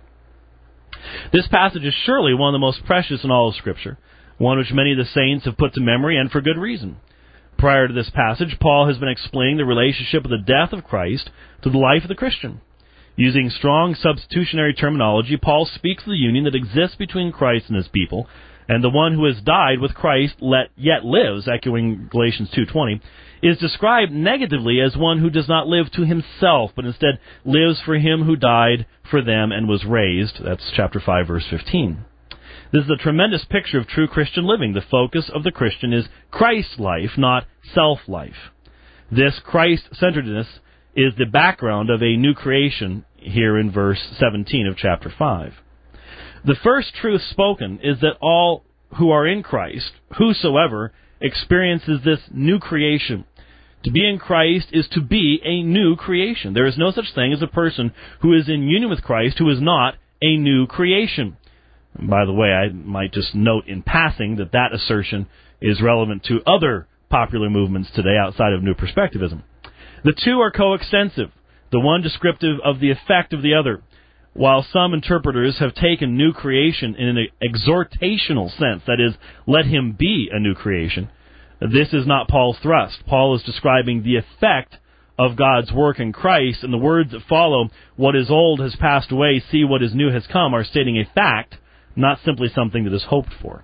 This passage is surely one of the most precious in all of Scripture, one which many of the saints have put to memory, and for good reason. Prior to this passage, Paul has been explaining the relationship of the death of Christ to the life of the Christian. Using strong substitutionary terminology, Paul speaks of the union that exists between Christ and his people, and the one who has died with Christ yet lives, echoing Galatians 2:20, is described negatively as one who does not live to himself, but instead lives for him who died for them and was raised. That's chapter 5, verse 15. This is a tremendous picture of true Christian living. The focus of the Christian is Christ's life, not self-life. This Christ-centeredness is the background of a new creation here in verse 17 of chapter 5. The first truth spoken is that all who are in Christ, whosoever, experiences this new creation. To be in Christ is to be a new creation. There is no such thing as a person who is in union with Christ who is not a new creation. And by the way, I might just note in passing that assertion is relevant to other popular movements today outside of New Perspectivism. The two are coextensive, the one descriptive of the effect of the other. While some interpreters have taken new creation in an exhortational sense, that is, let him be a new creation, this is not Paul's thrust. Paul is describing the effect of God's work in Christ, and the words that follow, what is old has passed away, see what is new has come, are stating a fact, not simply something that is hoped for.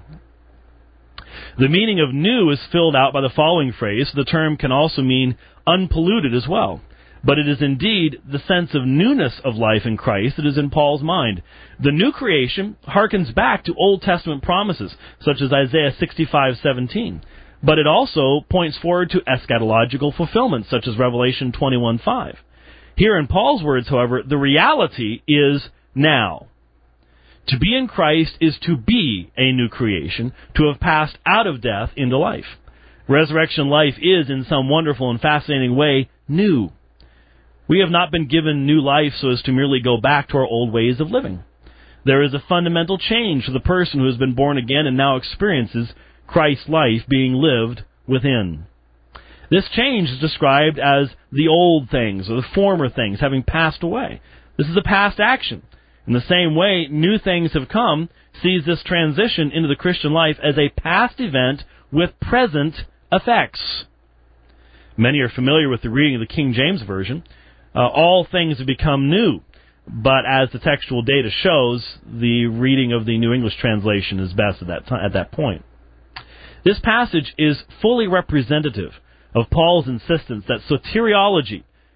The meaning of new is filled out by the following phrase. The term can also mean unpolluted as well. But it is indeed the sense of newness of life in Christ that is in Paul's mind. The new creation harkens back to Old Testament promises, such as Isaiah 65:17. But it also points forward to eschatological fulfillments, such as Revelation 21:5. Here in Paul's words, however, the reality is now. To be in Christ is to be a new creation, to have passed out of death into life. Resurrection life is, in some wonderful and fascinating way, new. We have not been given new life so as to merely go back to our old ways of living. There is a fundamental change for the person who has been born again and now experiences Christ's life being lived within. This change is described as the old things, or the former things, having passed away. This is a past action. In the same way, new things have come, sees this transition into the Christian life as a past event with present effects. Many are familiar with the reading of the King James Version. All things have become new. But as the textual data shows, the reading of the New English Translation is best at that point. This passage is fully representative of Paul's insistence that soteriology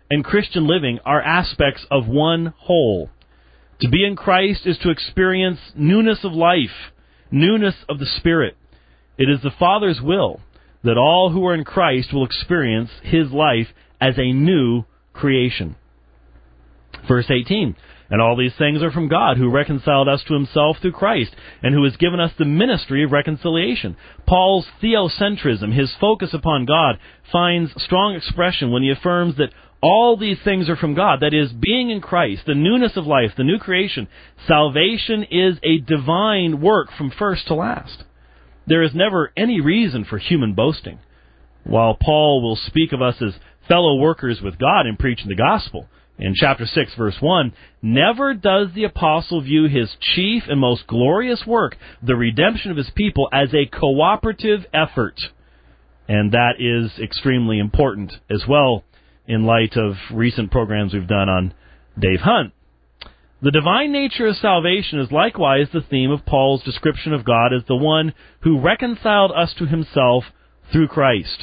and Christian living are aspects of one whole. To be in Christ is to experience newness of life, newness of the Spirit. It is the Father's will that all who are in Christ will experience His life as a new creation. Verse 18, and all these things are from God, who reconciled us to Himself through Christ, and who has given us the ministry of reconciliation. Paul's theocentrism, his focus upon God, finds strong expression when he affirms that all these things are from God. That is, being in Christ, the newness of life, the new creation. Salvation is a divine work from first to last. There is never any reason for human boasting. While Paul will speak of us as fellow workers with God in preaching the gospel, in chapter 6, verse 1, never does the apostle view his chief and most glorious work, the redemption of his people, as a cooperative effort. And that is extremely important as well in light of recent programs we've done on Dave Hunt. The divine nature of salvation is likewise the theme of Paul's description of God as the one who reconciled us to Himself through Christ.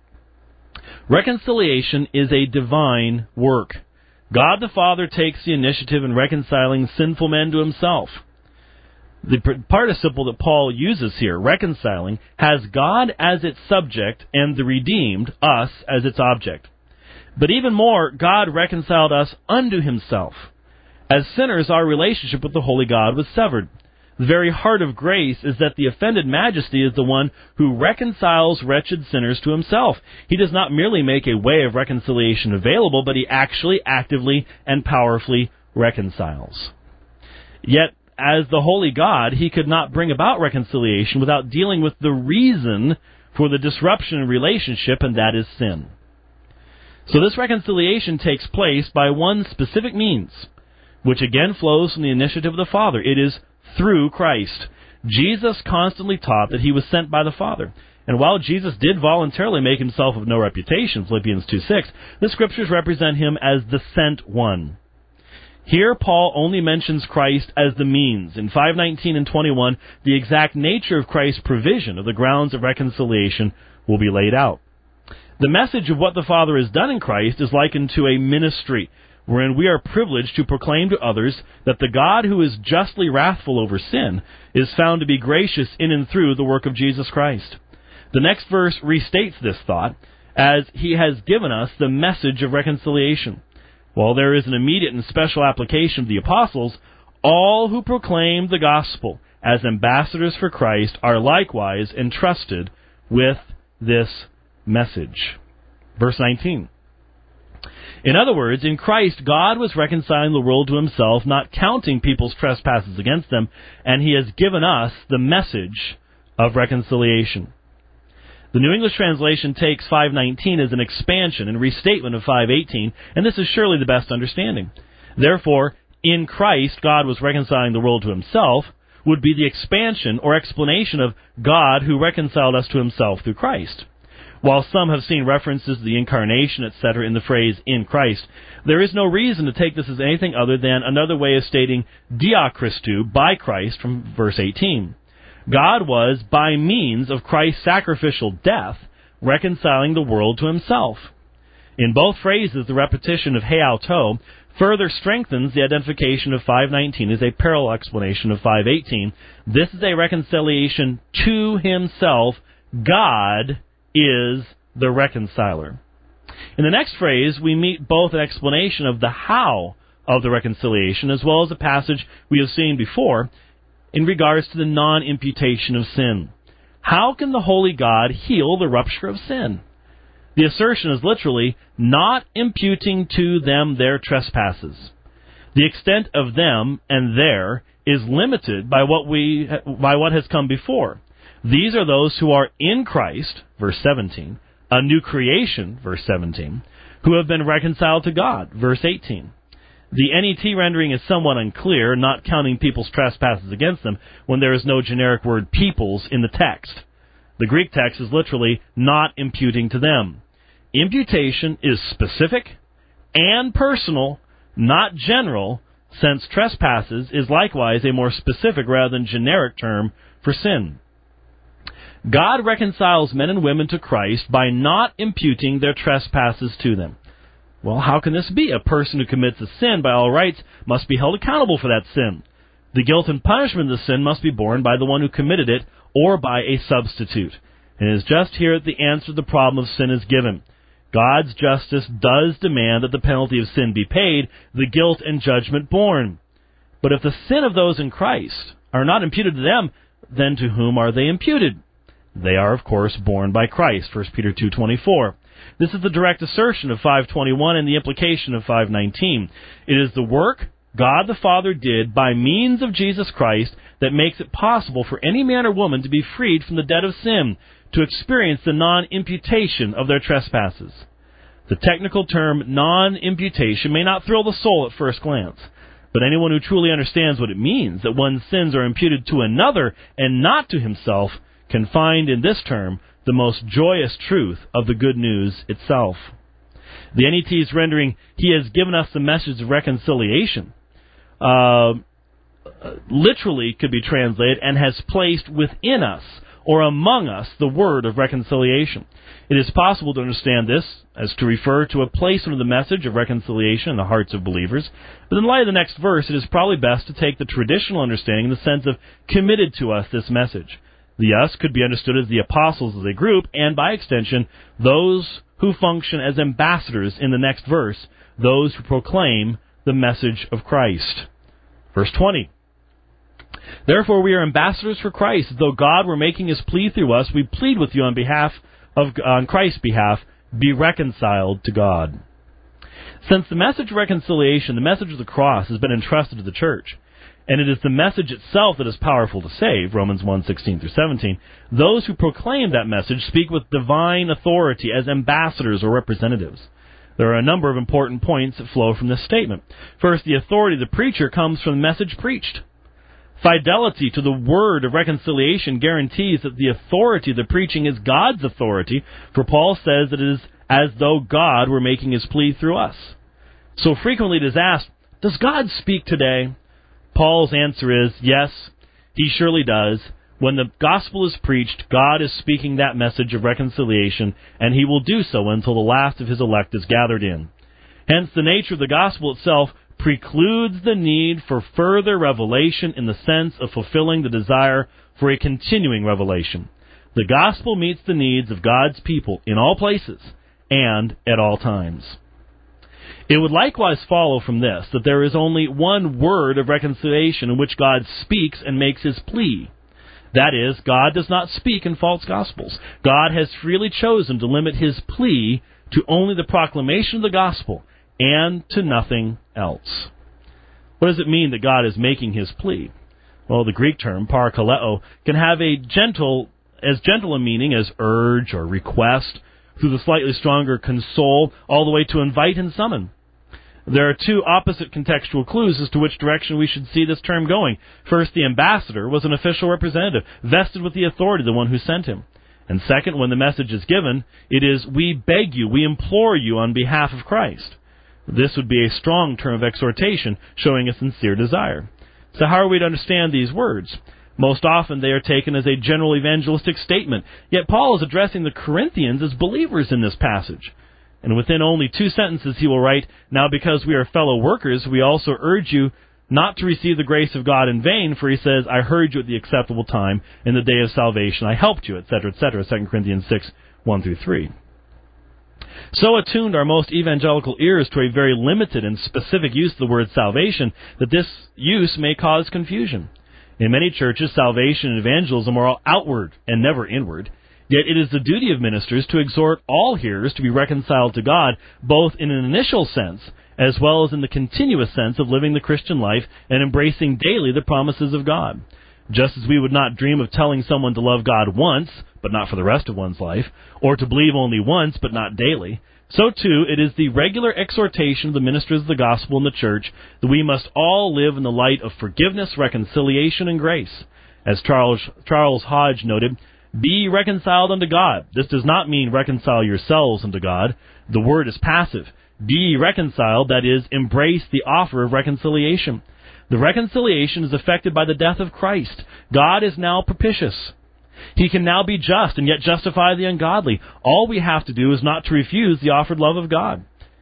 Reconciliation is a divine work. God the Father takes the initiative in reconciling sinful men to Himself. The participle that Paul uses here, reconciling, has God as its subject and the redeemed, us, as its object. But even more, God reconciled us unto Himself. As sinners, our relationship with the holy God was severed. The very heart of grace is that the offended majesty is the one who reconciles wretched sinners to Himself. He does not merely make a way of reconciliation available, but He actually, actively, and powerfully reconciles. Yet, as the holy God, He could not bring about reconciliation without dealing with the reason for the disruption in relationship, and that is sin. So this reconciliation takes place by one specific means, which again flows from the initiative of the Father. It is through Christ. Jesus constantly taught that He was sent by the Father. And while Jesus did voluntarily make Himself of no reputation, Philippians 2:6, the Scriptures represent Him as the sent one. Here Paul only mentions Christ as the means. In 5:19 and 21, the exact nature of Christ's provision of the grounds of reconciliation will be laid out. The message of what the Father has done in Christ is likened to a ministry, wherein we are privileged to proclaim to others that the God who is justly wrathful over sin is found to be gracious in and through the work of Jesus Christ. The next verse restates this thought, as He has given us the message of reconciliation. While there is an immediate and special application of the apostles, all who proclaim the gospel as ambassadors for Christ are likewise entrusted with this message. Verse 19. In other words, in Christ, God was reconciling the world to Himself, not counting people's trespasses against them, and He has given us the message of reconciliation. The New English Translation takes 5:19 as an expansion and restatement of 5:18, and this is surely the best understanding. Therefore, in Christ, God was reconciling the world to Himself, would be the expansion or explanation of God who reconciled us to Himself through Christ. While some have seen references to the incarnation, etc., in the phrase in Christ, there is no reason to take this as anything other than another way of stating dia Christou, by Christ, from verse 18. God was, by means of Christ's sacrificial death, reconciling the world to Himself. In both phrases, the repetition of heauto further strengthens the identification of 5:19 as a parallel explanation of 5:18. This is a reconciliation to Himself. God is the reconciler. In the next phrase, we meet both an explanation of the how of the reconciliation as well as a passage we have seen before in regards to the non-imputation of sin. How can the holy God heal the rupture of sin? The assertion is literally not imputing to them their trespasses. The extent of them and their is limited by what has come before. These are those who are in Christ, verse 17, a new creation, verse 17, who have been reconciled to God, verse 18. The NET rendering is somewhat unclear, not counting people's trespasses against them, when there is no generic word peoples in the text. The Greek text is literally not imputing to them. Imputation is specific and personal, not general, since trespasses is likewise a more specific rather than generic term for sin. God reconciles men and women to Christ by not imputing their trespasses to them. Well, how can this be? A person who commits a sin by all rights must be held accountable for that sin. The guilt and punishment of the sin must be borne by the one who committed it or by a substitute. And it is just here that the answer to the problem of sin is given. God's justice does demand that the penalty of sin be paid, the guilt and judgment borne. But if the sin of those in Christ are not imputed to them, then to whom are they imputed? They are, of course, borne by Christ, 1 Peter 2:24. This is the direct assertion of 5:21 and the implication of 5:19. It is the work God the Father did by means of Jesus Christ that makes it possible for any man or woman to be freed from the debt of sin, to experience the non-imputation of their trespasses. The technical term non-imputation may not thrill the soul at first glance, but anyone who truly understands what it means, that one's sins are imputed to another and not to himself, can find in this term the most joyous truth of the good news itself. The NET's rendering, "He has given us the message of reconciliation," literally could be translated, "and has placed within us or among us the word of reconciliation." It is possible to understand this as to refer to a placement of the message of reconciliation in the hearts of believers, but in light of the next verse, it is probably best to take the traditional understanding in the sense of committed to us this message. The us could be understood as the apostles as a group, and by extension, those who function as ambassadors in the next verse, those who proclaim the message of Christ. Verse 20. "Therefore we are ambassadors for Christ, as though God were making his plea through us. We plead with you on Christ's behalf, be reconciled to God." Since the message of reconciliation, the message of the cross, has been entrusted to the church, and it is the message itself that is powerful to save, Romans 1:16-17, those who proclaim that message speak with divine authority as ambassadors or representatives. There are a number of important points that flow from this statement. First, the authority of the preacher comes from the message preached. Fidelity to the word of reconciliation guarantees that the authority of the preaching is God's authority, for Paul says that it is as though God were making his plea through us. So frequently it is asked, does God speak today? Paul's answer is, yes, he surely does. When the gospel is preached, God is speaking that message of reconciliation, and he will do so until the last of his elect is gathered in. Hence, the nature of the gospel itself precludes the need for further revelation in the sense of fulfilling the desire for a continuing revelation. The gospel meets the needs of God's people in all places and at all times. It would likewise follow from this that there is only one word of reconciliation in which God speaks and makes his plea. That is, God does not speak in false gospels. God has freely chosen to limit his plea to only the proclamation of the gospel and to nothing else. What does it mean that God is making his plea? Well, the Greek term, parakaleo, can have as gentle a meaning as urge or request, through the slightly stronger console, all the way to invite and summon. There are two opposite contextual clues as to which direction we should see this term going. First, the ambassador was an official representative, vested with the authority of the one who sent him. And second, when the message is given, it is, we beg you, we implore you on behalf of Christ. This would be a strong term of exhortation, showing a sincere desire. So how are we to understand these words? Most often they are taken as a general evangelistic statement, yet Paul is addressing the Corinthians as believers in this passage. And within only 2 sentences he will write, "Now because we are fellow workers, we also urge you not to receive the grace of God in vain," for he says, "I heard you at the acceptable time, in the day of salvation I helped you," etc., etc., 2 Corinthians 6, 1-3. So attuned are most evangelical ears to a very limited and specific use of the word salvation that this use may cause confusion. In many churches, salvation and evangelism are all outward and never inward. Yet it is the duty of ministers to exhort all hearers to be reconciled to God, both in an initial sense as well as in the continuous sense of living the Christian life and embracing daily the promises of God. Just as we would not dream of telling someone to love God once, but not for the rest of one's life, or to believe only once, but not daily, so too it is the regular exhortation of the ministers of the gospel in the church that we must all live in the light of forgiveness, reconciliation, and grace. As Charles Hodge noted, "Be reconciled unto God." This does not mean reconcile yourselves unto God. The word is passive. Be reconciled, that is, embrace the offer of reconciliation. The reconciliation is effected by the death of Christ. God is now propitious. He can now be just and yet justify the ungodly. All we have to do is not to refuse the offered love of God.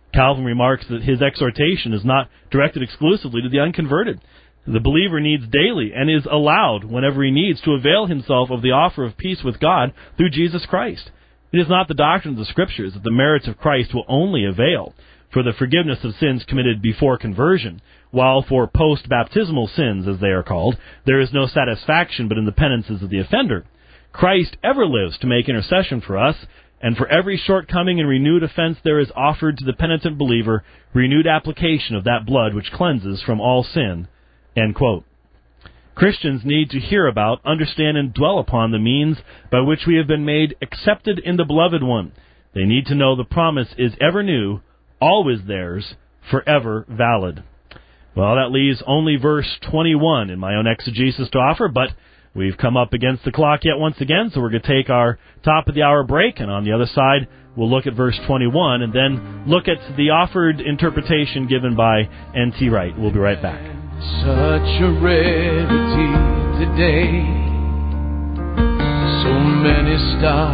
Calvin remarks that his exhortation is not directed exclusively to the unconverted. The believer needs daily and is allowed, whenever he needs, to avail himself of the offer of peace with God through Jesus Christ. It is not the doctrine of the Scriptures that the merits of Christ will only avail for the forgiveness of sins committed before conversion, while for post-baptismal sins, as they are called, there is no satisfaction but in the penances of the offender. Christ ever lives to make intercession for us, and for every shortcoming and renewed offense there is offered to the penitent believer renewed application of that blood which cleanses from all sin." End quote. Christians need to hear about, understand, and dwell upon the means by which we have been made accepted in the Beloved One. They need to know the promise is ever new, always theirs, forever valid. Well, that leaves only verse 21 in my own exegesis to offer, but we've come up against the clock yet once again, so we're going to take our top of the hour break, and on the other side, we'll look at verse 21 and then look at the offered interpretation given by N.T. Wright. We'll be right back. Such a rarity today. So many start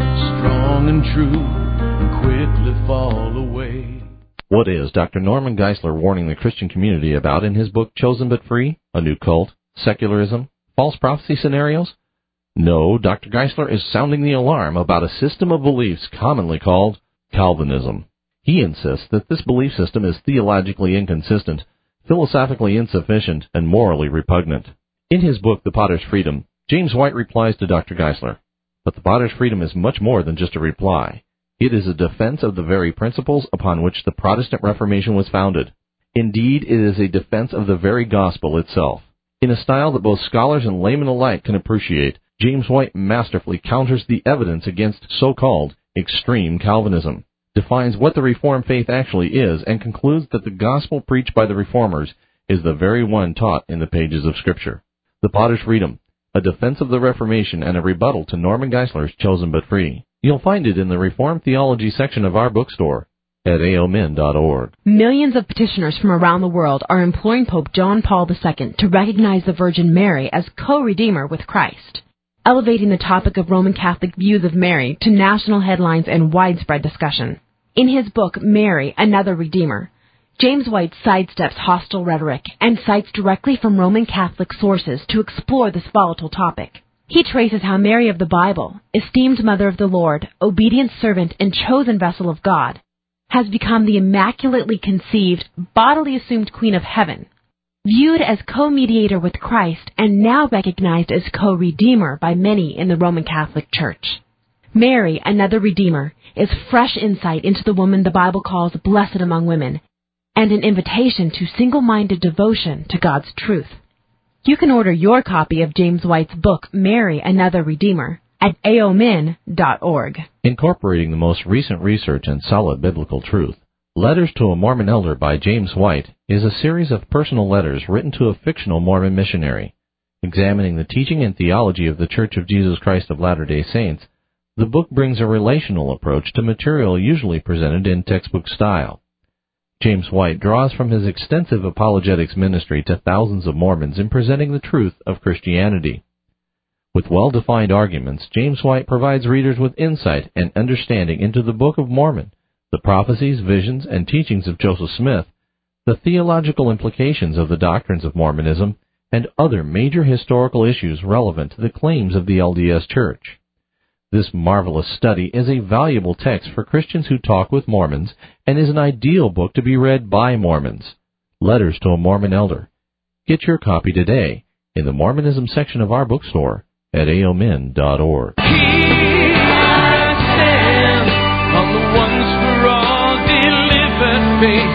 strong and true and quickly fall away. What is Dr. Norman Geisler warning the Christian community about in his book Chosen But Free? A New Cult, Secularism, False Prophecy Scenarios? No, Dr. Geisler is sounding the alarm about a system of beliefs commonly called Calvinism. He insists that this belief system is theologically inconsistent, philosophically insufficient, and morally repugnant. In his book, The Potter's Freedom, James White replies to Dr. Geisler, but the Potter's Freedom is much more than just a reply. It is a defense of the very principles upon which the Protestant Reformation was founded. Indeed, it is a defense of the very gospel itself. In a style that both scholars and laymen alike can appreciate, James White masterfully counters the evidence against so-called extreme Calvinism, defines what the Reformed faith actually is, and concludes that the gospel preached by the Reformers is the very one taught in the pages of Scripture. The Potter's Freedom, a defense of the Reformation and a rebuttal to Norman Geisler's Chosen But Free. You'll find it in the Reformed Theology section of our bookstore at aomin.org. Millions of petitioners from around the world are imploring Pope John Paul II to recognize the Virgin Mary as co-redeemer with Christ, elevating the topic of Roman Catholic views of Mary to national headlines and widespread discussion. In his book, Mary, Another Redeemer, James White sidesteps hostile rhetoric and cites directly from Roman Catholic sources to explore this volatile topic. He traces how Mary of the Bible, esteemed Mother of the Lord, obedient servant, and chosen vessel of God, has become the immaculately conceived, bodily assumed Queen of Heaven, viewed as co-mediator with Christ and now recognized as co-redeemer by many in the Roman Catholic Church. Mary, Another Redeemer, is fresh insight into the woman the Bible calls blessed among women, and an invitation to single-minded devotion to God's truth. You can order your copy of James White's book, Mary, Another Redeemer, at aomin.org. Incorporating the most recent research and solid biblical truth, Letters to a Mormon Elder by James White is a series of personal letters written to a fictional Mormon missionary. Examining the teaching and theology of the Church of Jesus Christ of Latter-day Saints, the book brings a relational approach to material usually presented in textbook style. James White draws from his extensive apologetics ministry to thousands of Mormons in presenting the truth of Christianity. With well-defined arguments, James White provides readers with insight and understanding into the Book of Mormon, the prophecies, visions, and teachings of Joseph Smith, the theological implications of the doctrines of Mormonism, and other major historical issues relevant to the claims of the LDS Church. This marvelous study is a valuable text for Christians who talk with Mormons and is an ideal book to be read by Mormons. Letters to a Mormon Elder. Get your copy today in the Mormonism section of our bookstore at aomin.org. Here I stand on the once for all delivered faith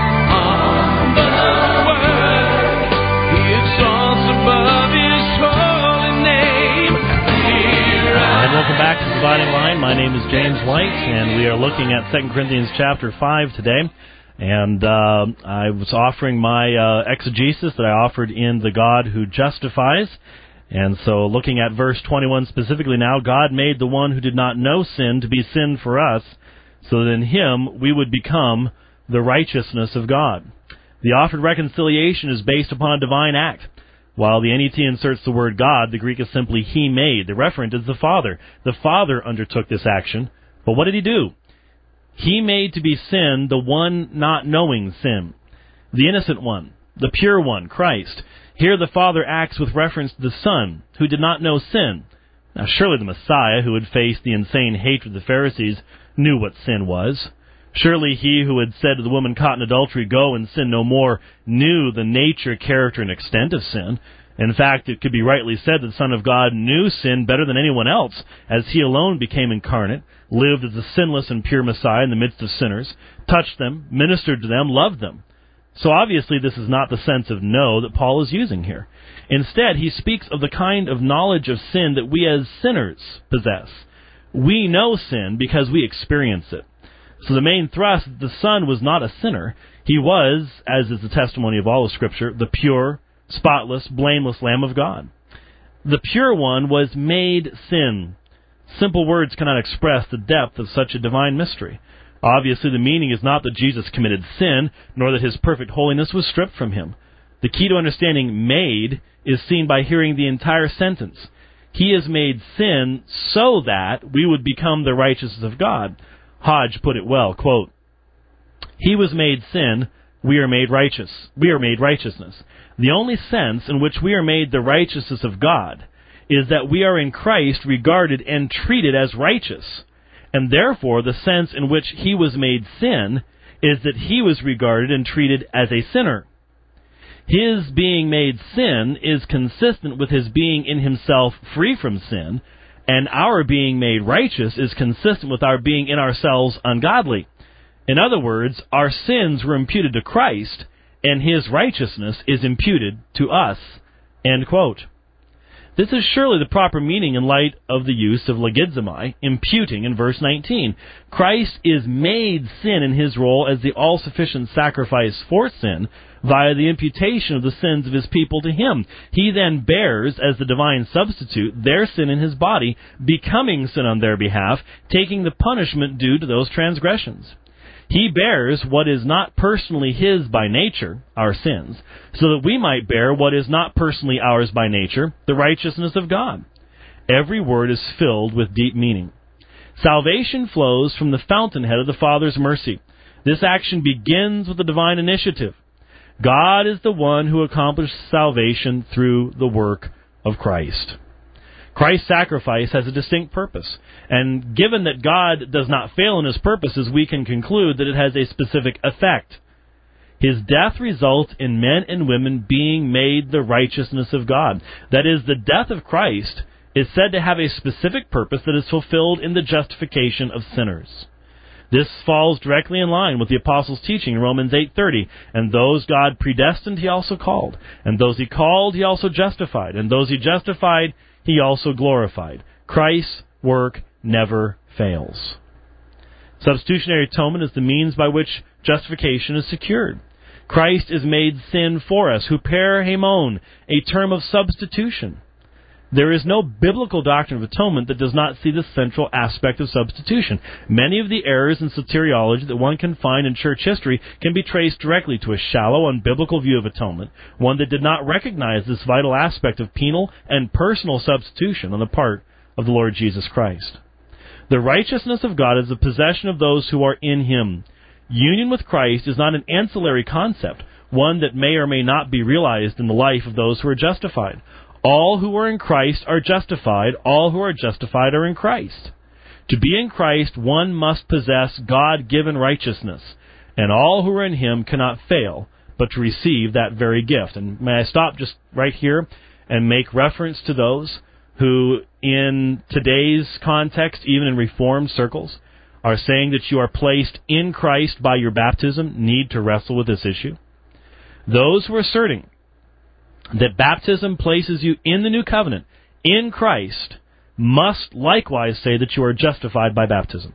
on the word. He exalts above his holy name. And welcome back to the Dividing Line. My name is James White, and we are looking at 2 Corinthians chapter 5 today. And I was offering my exegesis that I offered in The God Who Justifies. And so looking at verse 21 specifically now, God made the one who did not know sin to be sin for us, so that in him we would become the righteousness of God. The offered reconciliation is based upon a divine act. While the NET inserts the word God, the Greek is simply he made. The referent is the Father. The Father undertook this action, but what did he do? He made to be sin the one not knowing sin, the innocent one, the pure one, Christ. Here the Father acts with reference to the Son, who did not know sin. Now surely the Messiah, who had faced the insane hatred of the Pharisees, knew what sin was. Surely he who had said to the woman caught in adultery, "Go and sin no more," knew the nature, character, and extent of sin. In fact, it could be rightly said that the Son of God knew sin better than anyone else, as he alone became incarnate, lived as a sinless and pure Messiah in the midst of sinners, touched them, ministered to them, loved them. So obviously this is not the sense of know that Paul is using here. Instead, he speaks of the kind of knowledge of sin that we as sinners possess. We know sin because we experience it. So the main thrust, the Son was not a sinner. He was, as is the testimony of all of Scripture, the pure, spotless, blameless Lamb of God. The pure one was made sin. Simple words cannot express the depth of such a divine mystery. Obviously, the meaning is not that Jesus committed sin, nor that his perfect holiness was stripped from him. The key to understanding made is seen by hearing the entire sentence. He is made sin so that we would become the righteousness of God. Hodge put it well, quote, "He was made sin, we are made righteous. We are made righteousness. The only sense in which we are made the righteousness of God is that we are in Christ regarded and treated as righteous. And therefore, the sense in which he was made sin is that he was regarded and treated as a sinner. His being made sin is consistent with his being in himself free from sin, and our being made righteous is consistent with our being in ourselves ungodly. In other words, our sins were imputed to Christ, and his righteousness is imputed to us." End quote. This is surely the proper meaning in light of the use of logizomai, imputing, in verse 19. Christ is made sin in his role as the all-sufficient sacrifice for sin via the imputation of the sins of his people to him. He then bears, as the divine substitute, their sin in his body, becoming sin on their behalf, taking the punishment due to those transgressions. He bears what is not personally his by nature, our sins, so that we might bear what is not personally ours by nature, the righteousness of God. Every word is filled with deep meaning. Salvation flows from the fountainhead of the Father's mercy. This action begins with the divine initiative. God is the one who accomplished salvation through the work of Christ. Christ's sacrifice has a distinct purpose, and given that God does not fail in his purposes, we can conclude that it has a specific effect. His death results in men and women being made the righteousness of God. That is, the death of Christ is said to have a specific purpose that is fulfilled in the justification of sinners. This falls directly in line with the Apostles' teaching in Romans 8:30. "And those God predestined, he also called. And those he called, he also justified. And those he justified, he also glorified." Christ's work never fails. Substitutionary atonement is the means by which justification is secured. Christ is made sin for us, huperhaimon, a term of substitution. There is no biblical doctrine of atonement that does not see this central aspect of substitution. Many of the errors in soteriology that one can find in church history can be traced directly to a shallow, unbiblical view of atonement, one that did not recognize this vital aspect of penal and personal substitution on the part of the Lord Jesus Christ. The righteousness of God is the possession of those who are in him. Union with Christ is not an ancillary concept, one that may or may not be realized in the life of those who are justified. All who are in Christ are justified. All who are justified are in Christ. To be in Christ, one must possess God-given righteousness, and all who are in him cannot fail but to receive that very gift. And may I stop just right here and make reference to those who, in today's context, even in Reformed circles, are saying that you are placed in Christ by your baptism, need to wrestle with this issue. Those who are asserting that baptism places you in the new covenant, in Christ, must likewise say that you are justified by baptism.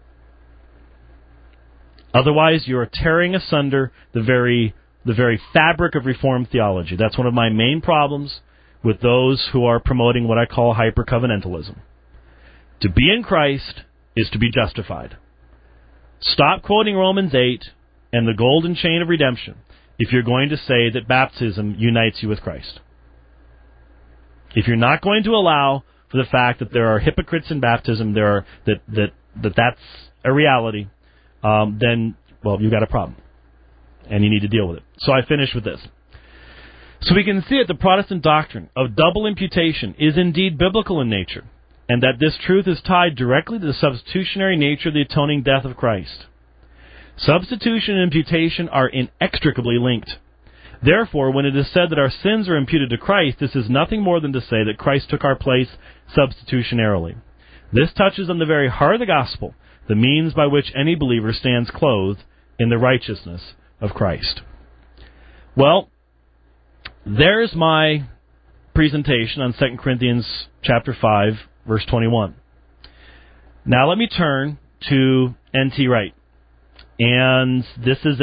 Otherwise, you are tearing asunder the very fabric of Reformed theology. That's one of my main problems with those who are promoting what I call hyper-covenantalism. To be in Christ is to be justified. Stop quoting Romans 8 and the golden chain of redemption if you're going to say that baptism unites you with Christ. If you're not going to allow for the fact that there are hypocrites in baptism, that's a reality, then, well, you've got a problem, and you need to deal with it. So I finish with this. So we can see that the Protestant doctrine of double imputation is indeed biblical in nature, and that this truth is tied directly to the substitutionary nature of the atoning death of Christ. Substitution and imputation are inextricably linked. Therefore, when it is said that our sins are imputed to Christ, this is nothing more than to say that Christ took our place substitutionarily. This touches on the very heart of the gospel, the means by which any believer stands clothed in the righteousness of Christ. Well, there's my presentation on 2 Corinthians chapter 5, verse 21. Now let me turn to N.T. Wright. And this is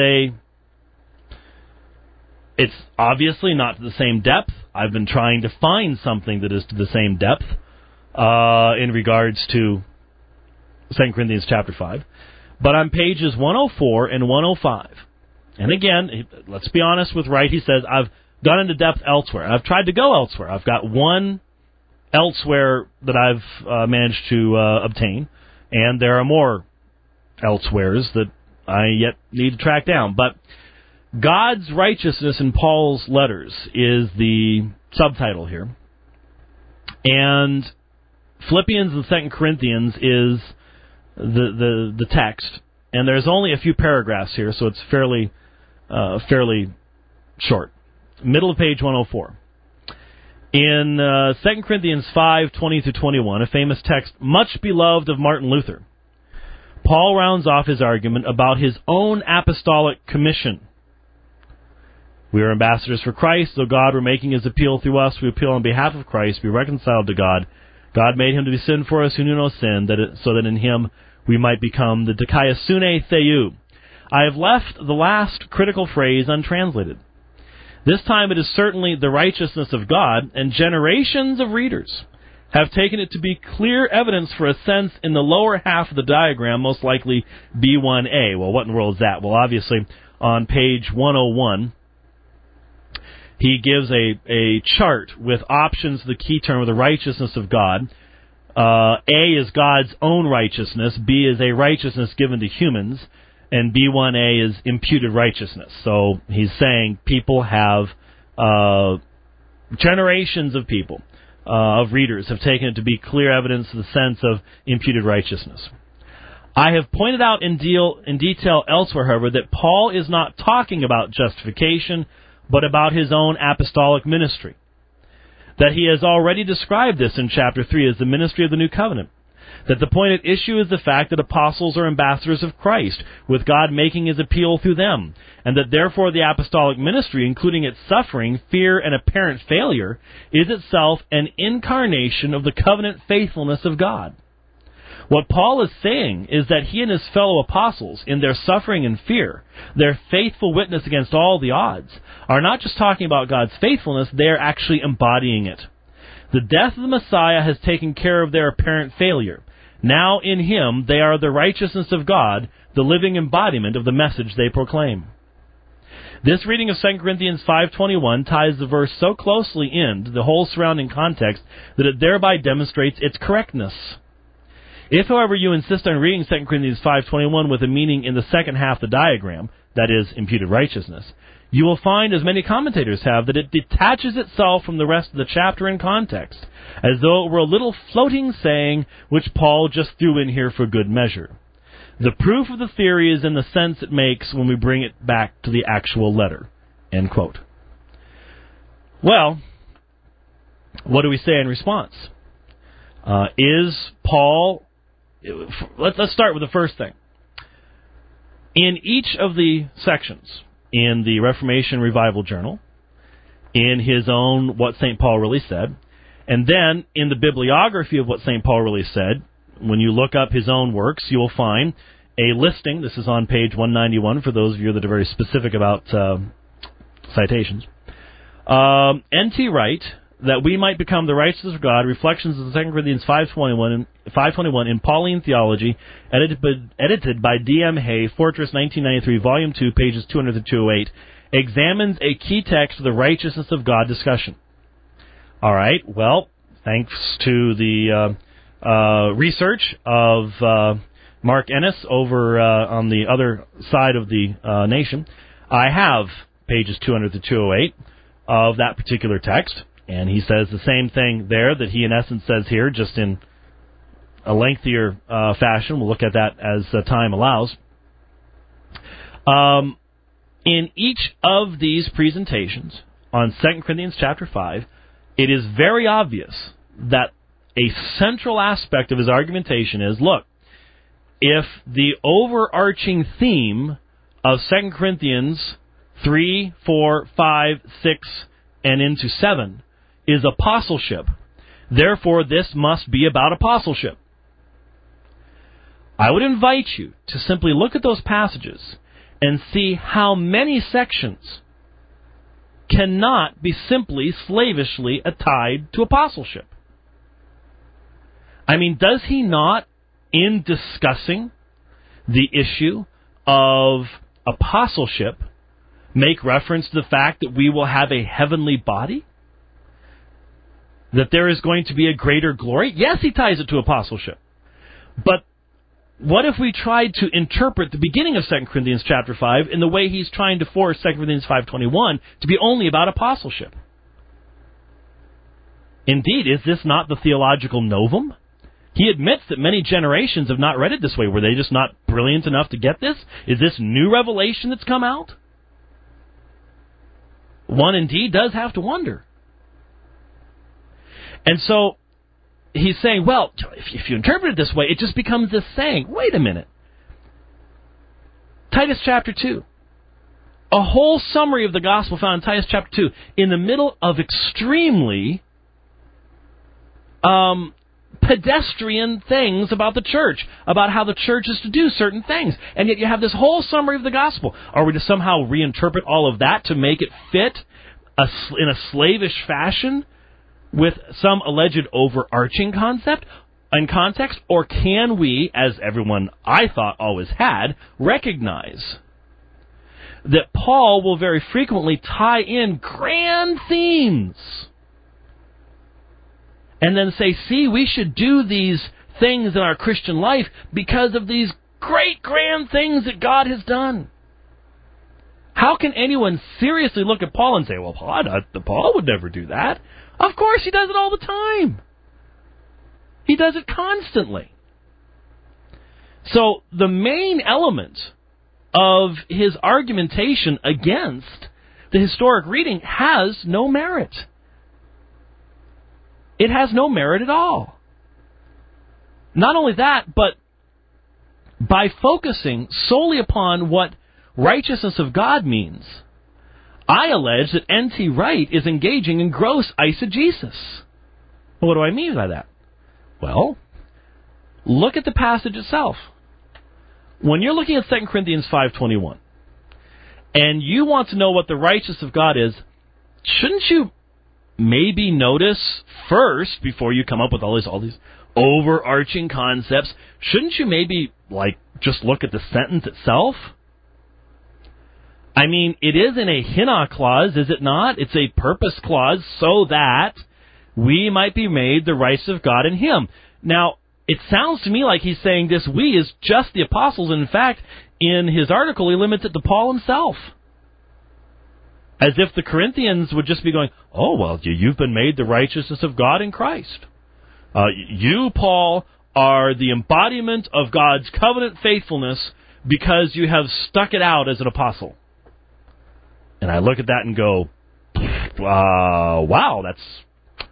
it's obviously not to the same depth. I've been trying to find something that is to the same depth in regards to 2 Corinthians chapter 5. But on pages 104 and 105, and again, let's be honest with Wright, he says, I've gone into depth elsewhere. I've tried to go elsewhere. I've got one elsewhere that I've managed to obtain, and there are more elsewheres that I yet need to track down. But God's righteousness in Paul's letters is the subtitle here. And Philippians and 2 Corinthians is the text. And there's only a few paragraphs here, so it's fairly short. Middle of page 104. In 2 Corinthians 5:20-21, a famous text, much beloved of Martin Luther, Paul rounds off his argument about his own apostolic commission. We are ambassadors for Christ, though God were making his appeal through us. We appeal on behalf of Christ, be reconciled to God. God made him to be sin for us who knew no sin, so that in him we might become the dikaiosune theou. I have left the last critical phrase untranslated. This time it is certainly the righteousness of God, and generations of readers have taken it to be clear evidence for a sense in the lower half of the diagram, most likely B1A. Well, what in the world is that? Well, obviously, on page 101, he gives a chart with options, the key term of the righteousness of God. A is God's own righteousness, B is a righteousness given to humans, and B1A is imputed righteousness. So he's saying people have, generations of people, of readers have taken it to be clear evidence of the sense of imputed righteousness. I have pointed out in detail elsewhere, however, that Paul is not talking about justification, but about his own apostolic ministry. That he has already described this in chapter 3 as the ministry of the new covenant. That the point at issue is the fact that apostles are ambassadors of Christ, with God making his appeal through them, and that therefore the apostolic ministry, including its suffering, fear, and apparent failure, is itself an incarnation of the covenant faithfulness of God. What Paul is saying is that he and his fellow apostles, in their suffering and fear, their faithful witness against all the odds, are not just talking about God's faithfulness, they are actually embodying it. The death of the Messiah has taken care of their apparent failure. Now in him they are the righteousness of God, the living embodiment of the message they proclaim. This reading of 2 Corinthians 5:21 ties the verse so closely into the whole surrounding context that it thereby demonstrates its correctness. If, however, you insist on reading 2 Corinthians 5:21 with a meaning in the second half of the diagram, that is, imputed righteousness, you will find, as many commentators have, that it detaches itself from the rest of the chapter in context, as though it were a little floating saying which Paul just threw in here for good measure. The proof of the theory is in the sense it makes when we bring it back to the actual letter." End quote. Well, what do we say in response? Is Paul... Let's start with the first thing. In each of the sections, in the Reformation Revival Journal, in his own What St. Paul Really Said, and then in the bibliography of What St. Paul Really Said, when you look up his own works, you will find a listing. This is on page 191 for those of you that are very specific about citations. N.T. Wright, that we might become the righteousness of God, Reflections of 2 Corinthians 5:21 in Pauline Theology, edited by D.M. Hay, Fortress 1993, Volume 2, pages 200 to 208, examines a key text of the righteousness of God discussion. All right, well, thanks to the research of Mark Ennis over on the other side of the nation, I have pages 200 to 208 of that particular text, and he says the same thing there that he in essence says here, just in a lengthier fashion. We'll look at that as time allows. In each of these presentations on 2 Corinthians chapter 5, it is very obvious that a central aspect of his argumentation is, look, if the overarching theme of 2 Corinthians 3, 4, 5, 6, and into 7 is apostleship, therefore this must be about apostleship. I would invite you to simply look at those passages and see how many sections cannot be simply slavishly tied to apostleship. I mean, does he not, in discussing the issue of apostleship, make reference to the fact that we will have a heavenly body? That there is going to be a greater glory? Yes, he ties it to apostleship. But what if we tried to interpret the beginning of 2 Corinthians chapter 5 in the way he's trying to force 2 Corinthians 5:21 to be only about apostleship? Indeed, is this not the theological novum? He admits that many generations have not read it this way. Were they just not brilliant enough to get this? Is this new revelation that's come out? One indeed does have to wonder. And so he's saying, well, if you interpret it this way, it just becomes this saying. Wait a minute. Titus chapter 2. A whole summary of the gospel found in Titus chapter 2 in the middle of extremely pedestrian things about the church, about how the church is to do certain things. And yet you have this whole summary of the gospel. Are we to somehow reinterpret all of that to make it fit in a slavish fashion with some alleged overarching concept and context? Or can we, as everyone I thought always had, recognize that Paul will very frequently tie in grand themes and then say, see, we should do these things in our Christian life because of these great grand things that God has done? How can anyone seriously look at Paul and say, well, Paul would never do that? Of course he does it all the time. He does it constantly. So the main element of his argumentation against the historic reading has no merit. It has no merit at all. Not only that, but by focusing solely upon what righteousness of God means, I allege that N.T. Wright is engaging in gross eisegesis. What do I mean by that? Well, look at the passage itself. When you're looking at 2 Corinthians 5:21, and you want to know what the righteousness of God is, shouldn't you maybe notice first, before you come up with all these overarching concepts, shouldn't you maybe just look at the sentence itself? I mean, it is in a hina clause, is it not? It's a purpose clause so that we might be made the righteousness of God in Him. Now, it sounds to me like he's saying this we is just the apostles, and in fact, in his article, he limits it to Paul himself. As if the Corinthians would just be going, oh, well, you've been made the righteousness of God in Christ. You, Paul, are the embodiment of God's covenant faithfulness because you have stuck it out as an apostle. And I look at that and go, wow, that's,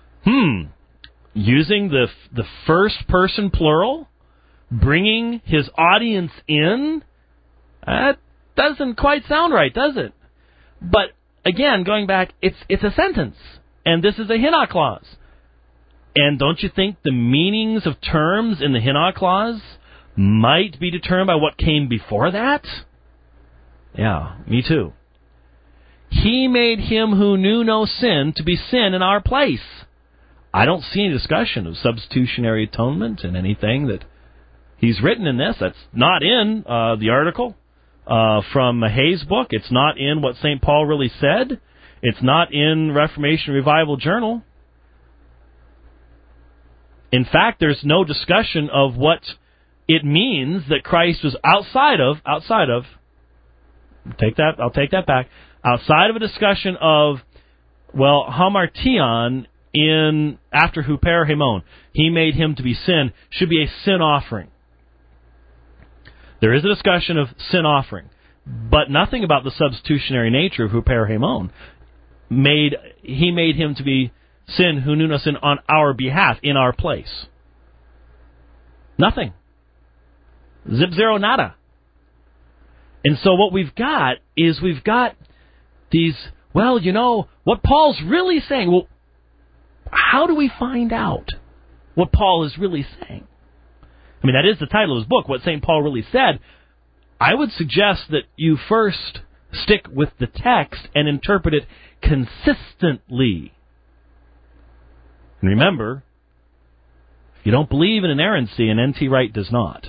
using the first person plural, bringing his audience in, that doesn't quite sound right, does it? But again, going back, it's a sentence, and this is a hina clause. And don't you think the meanings of terms in the hina clause might be determined by what came before that? Yeah, me too. He made him who knew no sin to be sin in our place. I don't see any discussion of substitutionary atonement in anything that he's written in this. That's not in the article from Hayes' book. It's not in what St. Paul really said. It's not in Reformation Revival Journal. In fact, there's no discussion of what it means that Christ was outside of, I'll take that back, outside of a discussion of, well, hamartion after huper hemon, he made him to be sin, should be a sin offering. There is a discussion of sin offering, but nothing about the substitutionary nature of huper hemon. He made him to be sin who knew no sin on our behalf, in our place. Nothing. Zip zero nada. And so what we've got is these, well, what Paul's really saying. Well, how do we find out what Paul is really saying? I mean, that is the title of his book, What St. Paul Really Said. I would suggest that you first stick with the text and interpret it consistently. And remember, if you don't believe in inerrancy, and N.T. Wright does not,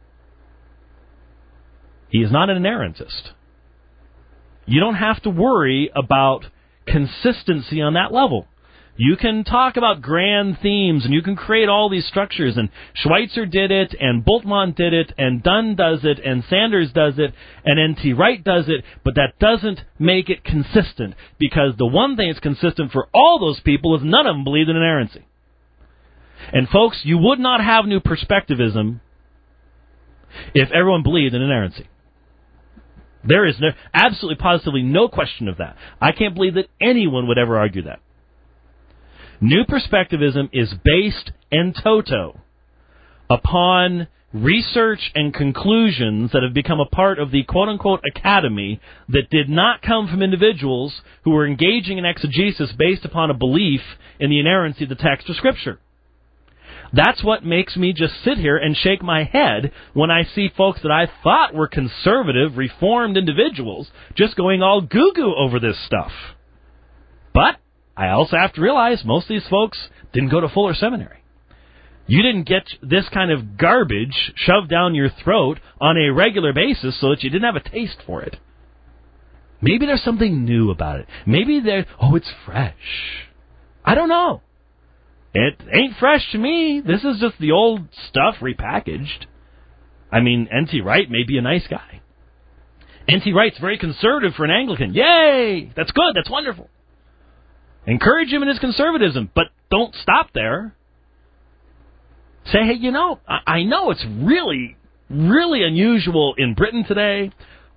he is not an inerrantist. You don't have to worry about consistency on that level. You can talk about grand themes, and you can create all these structures, and Schweitzer did it, and Bultmann did it, and Dunn does it, and Sanders does it, and N.T. Wright does it, but that doesn't make it consistent, because the one thing that's consistent for all those people is none of them believed in inerrancy. And folks, you would not have new perspectivism if everyone believed in inerrancy. There is absolutely positively no question of that. I can't believe that anyone would ever argue that. New perspectivism is based en toto upon research and conclusions that have become a part of the quote-unquote academy that did not come from individuals who were engaging in exegesis based upon a belief in the inerrancy of the text of Scripture. That's what makes me just sit here and shake my head when I see folks that I thought were conservative, reformed individuals just going all goo-goo over this stuff. But I also have to realize most of these folks didn't go to Fuller Seminary. You didn't get this kind of garbage shoved down your throat on a regular basis so that you didn't have a taste for it. Maybe there's something new about it. Maybe it's fresh. I don't know. It ain't fresh to me. This is just the old stuff repackaged. I mean, N.T. Wright may be a nice guy. N.T. Wright's very conservative for an Anglican. Yay! That's good. That's wonderful. Encourage him in his conservatism, but don't stop there. Say, hey, I know it's really, really unusual in Britain today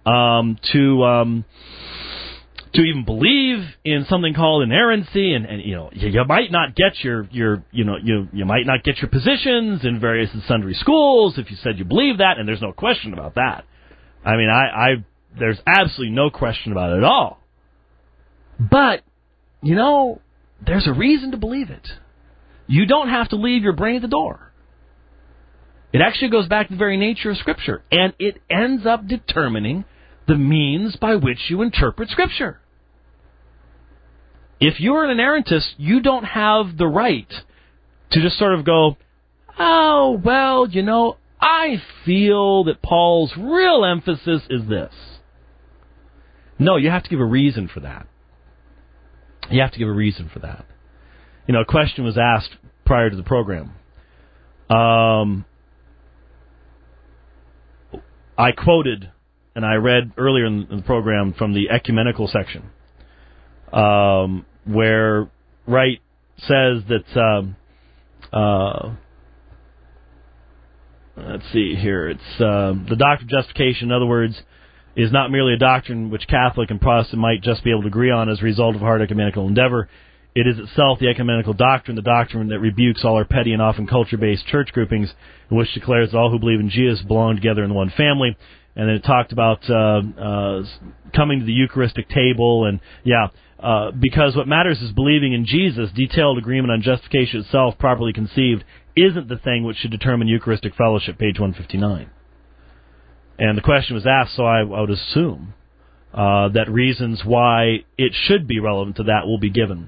to even believe in something called inerrancy, and you might not get you might not get your positions in various and sundry schools if you said you believe that, and there's no question about that. I mean, there's absolutely no question about it at all. But there's a reason to believe it. You don't have to leave your brain at the door. It actually goes back to the very nature of Scripture, and it ends up determining the means by which you interpret Scripture. If you're an inerrantist, you don't have the right to just sort of go, oh, well, I feel that Paul's real emphasis is this. No, you have to give a reason for that. You have to give a reason for that. A question was asked prior to the program. I quoted, and I read earlier in the program from the ecumenical section, where Wright says that, let's see here, it's the doctrine of justification, in other words, is not merely a doctrine which Catholic and Protestant might just be able to agree on as a result of hard ecumenical endeavor. It is itself the ecumenical doctrine, the doctrine that rebukes all our petty and often culture-based church groupings, and which declares that all who believe in Jesus belong together in one family. And then it talked about coming to the Eucharistic table, and because what matters is believing in Jesus. Detailed agreement on justification itself, properly conceived, isn't the thing which should determine Eucharistic fellowship, page 159. And the question was asked, so I would assume that reasons why it should be relevant to that will be given.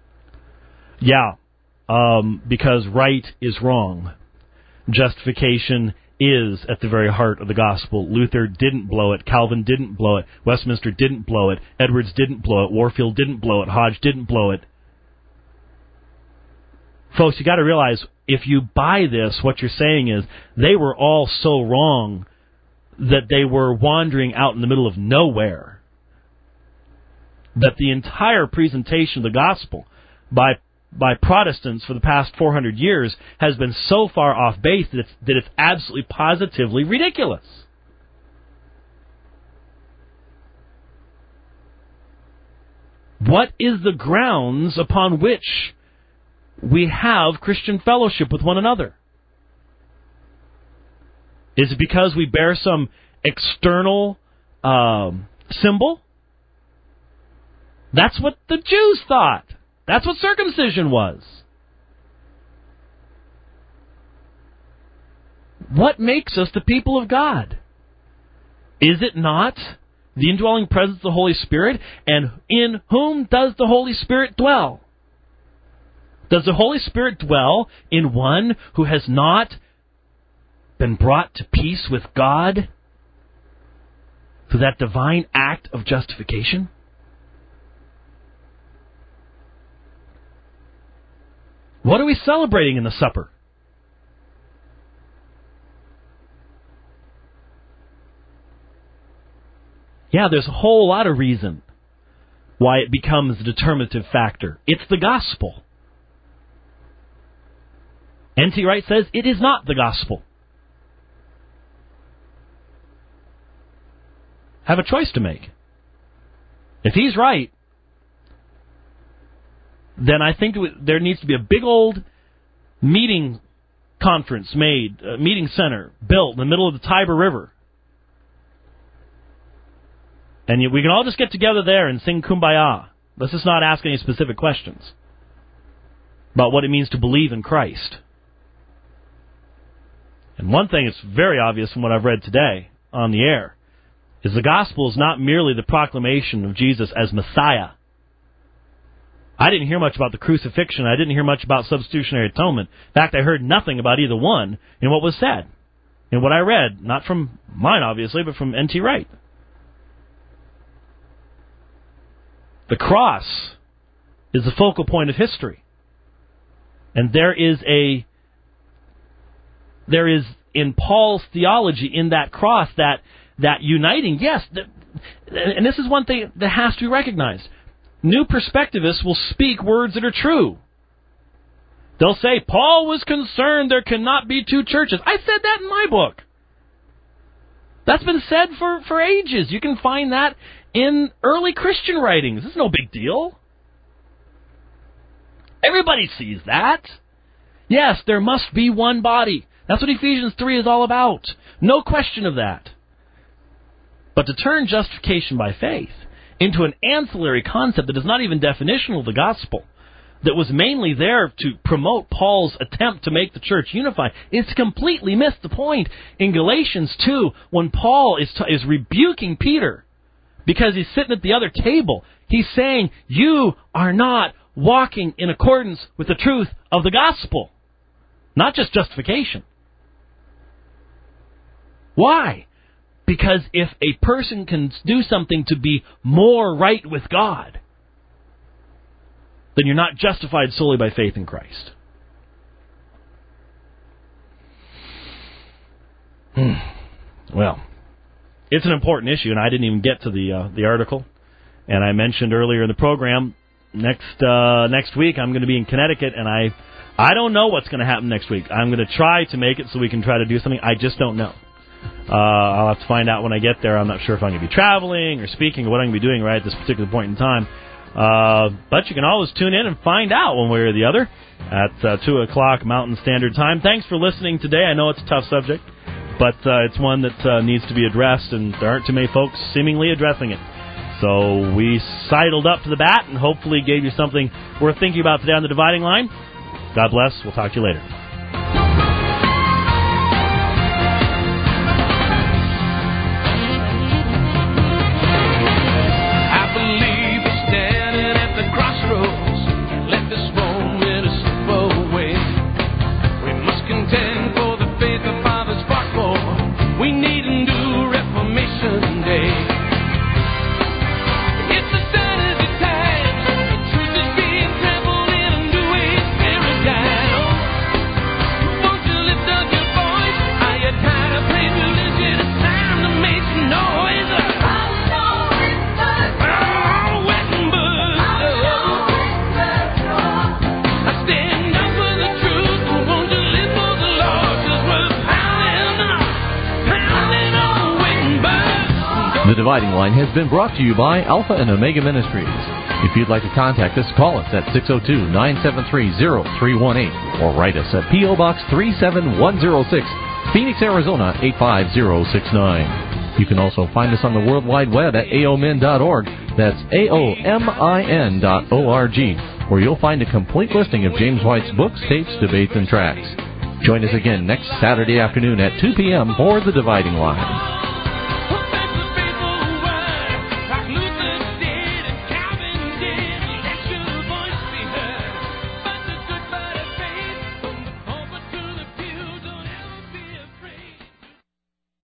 Because Wright is wrong. Justification is at the very heart of the gospel. Luther didn't blow it. Calvin didn't blow it. Westminster didn't blow it. Edwards didn't blow it. Warfield didn't blow it. Hodge didn't blow it. Folks, you got to realize if you buy this, what you're saying is they were all so wrong that they were wandering out in the middle of nowhere. That the entire presentation of the gospel by Protestants for the past 400 years has been so far off base that it's absolutely positively ridiculous. What is the grounds upon which we have Christian fellowship with one another? Is it because we bear some external symbol? That's what the Jews thought. That's what circumcision was. What makes us the people of God? Is it not the indwelling presence of the Holy Spirit? And in whom does the Holy Spirit dwell? Does the Holy Spirit dwell in one who has not been brought to peace with God through that divine act of justification? What are we celebrating in the supper? Yeah, there's a whole lot of reason why it becomes a determinative factor. It's the gospel. N.T. Wright says it is not the gospel. Have a choice to make. If he's right, then I think there needs to be a big old meeting conference made, a meeting center built in the middle of the Tiber River. And we can all just get together there and sing Kumbaya. Let's just not ask any specific questions about what it means to believe in Christ. And one thing that's very obvious from what I've read today on the air is the gospel is not merely the proclamation of Jesus as Messiah. I didn't hear much about the crucifixion. I didn't hear much about substitutionary atonement. In fact, I heard nothing about either one in what was said, in what I read, not from mine, obviously, but from N.T. Wright. The cross is the focal point of history. And there is in Paul's theology in that cross, that uniting, yes, and this is one thing that has to be recognized. New perspectivists will speak words that are true. They'll say, Paul was concerned there cannot be two churches. I said that in my book. That's been said for ages. You can find that in early Christian writings. It's no big deal. Everybody sees that. Yes, there must be one body. That's what Ephesians 3 is all about. No question of that. But to turn justification by faith into an ancillary concept that is not even definitional of the gospel, that was mainly there to promote Paul's attempt to make the church unified, is to completely miss the point. In Galatians 2, when Paul is rebuking Peter because he's sitting at the other table, he's saying, you are not walking in accordance with the truth of the gospel, not just justification. Why? Because if a person can do something to be more right with God, then you're not justified solely by faith in Christ. Well, it's an important issue, and I didn't even get to the article. And I mentioned earlier in the program, next week I'm going to be in Connecticut, and I don't know what's going to happen next week. I'm going to try to make it so we can try to do something. I just don't know. I'll have to find out when I get there. I'm not sure if I'm going to be traveling or speaking or what I'm going to be doing right at this particular point in time. But you can always tune in and find out one way or the other at 2 o'clock Mountain Standard Time. Thanks for listening today. I know it's a tough subject, but it's one that needs to be addressed, and there aren't too many folks seemingly addressing it. So we sidled up to the bat and hopefully gave you something worth thinking about today on the Dividing Line. God bless. We'll talk to you later. Dividing Line has been brought to you by Alpha and Omega Ministries. If you'd like to contact us, call us at 602-973-0318 or write us at P.O. Box 37106, Phoenix, Arizona 85069. You can also find us on the World Wide Web at aomin.org. That's aomin.org, where you'll find a complete listing of James White's books, tapes, debates, and tracts. Join us again next Saturday afternoon at 2 p.m. for The Dividing Line.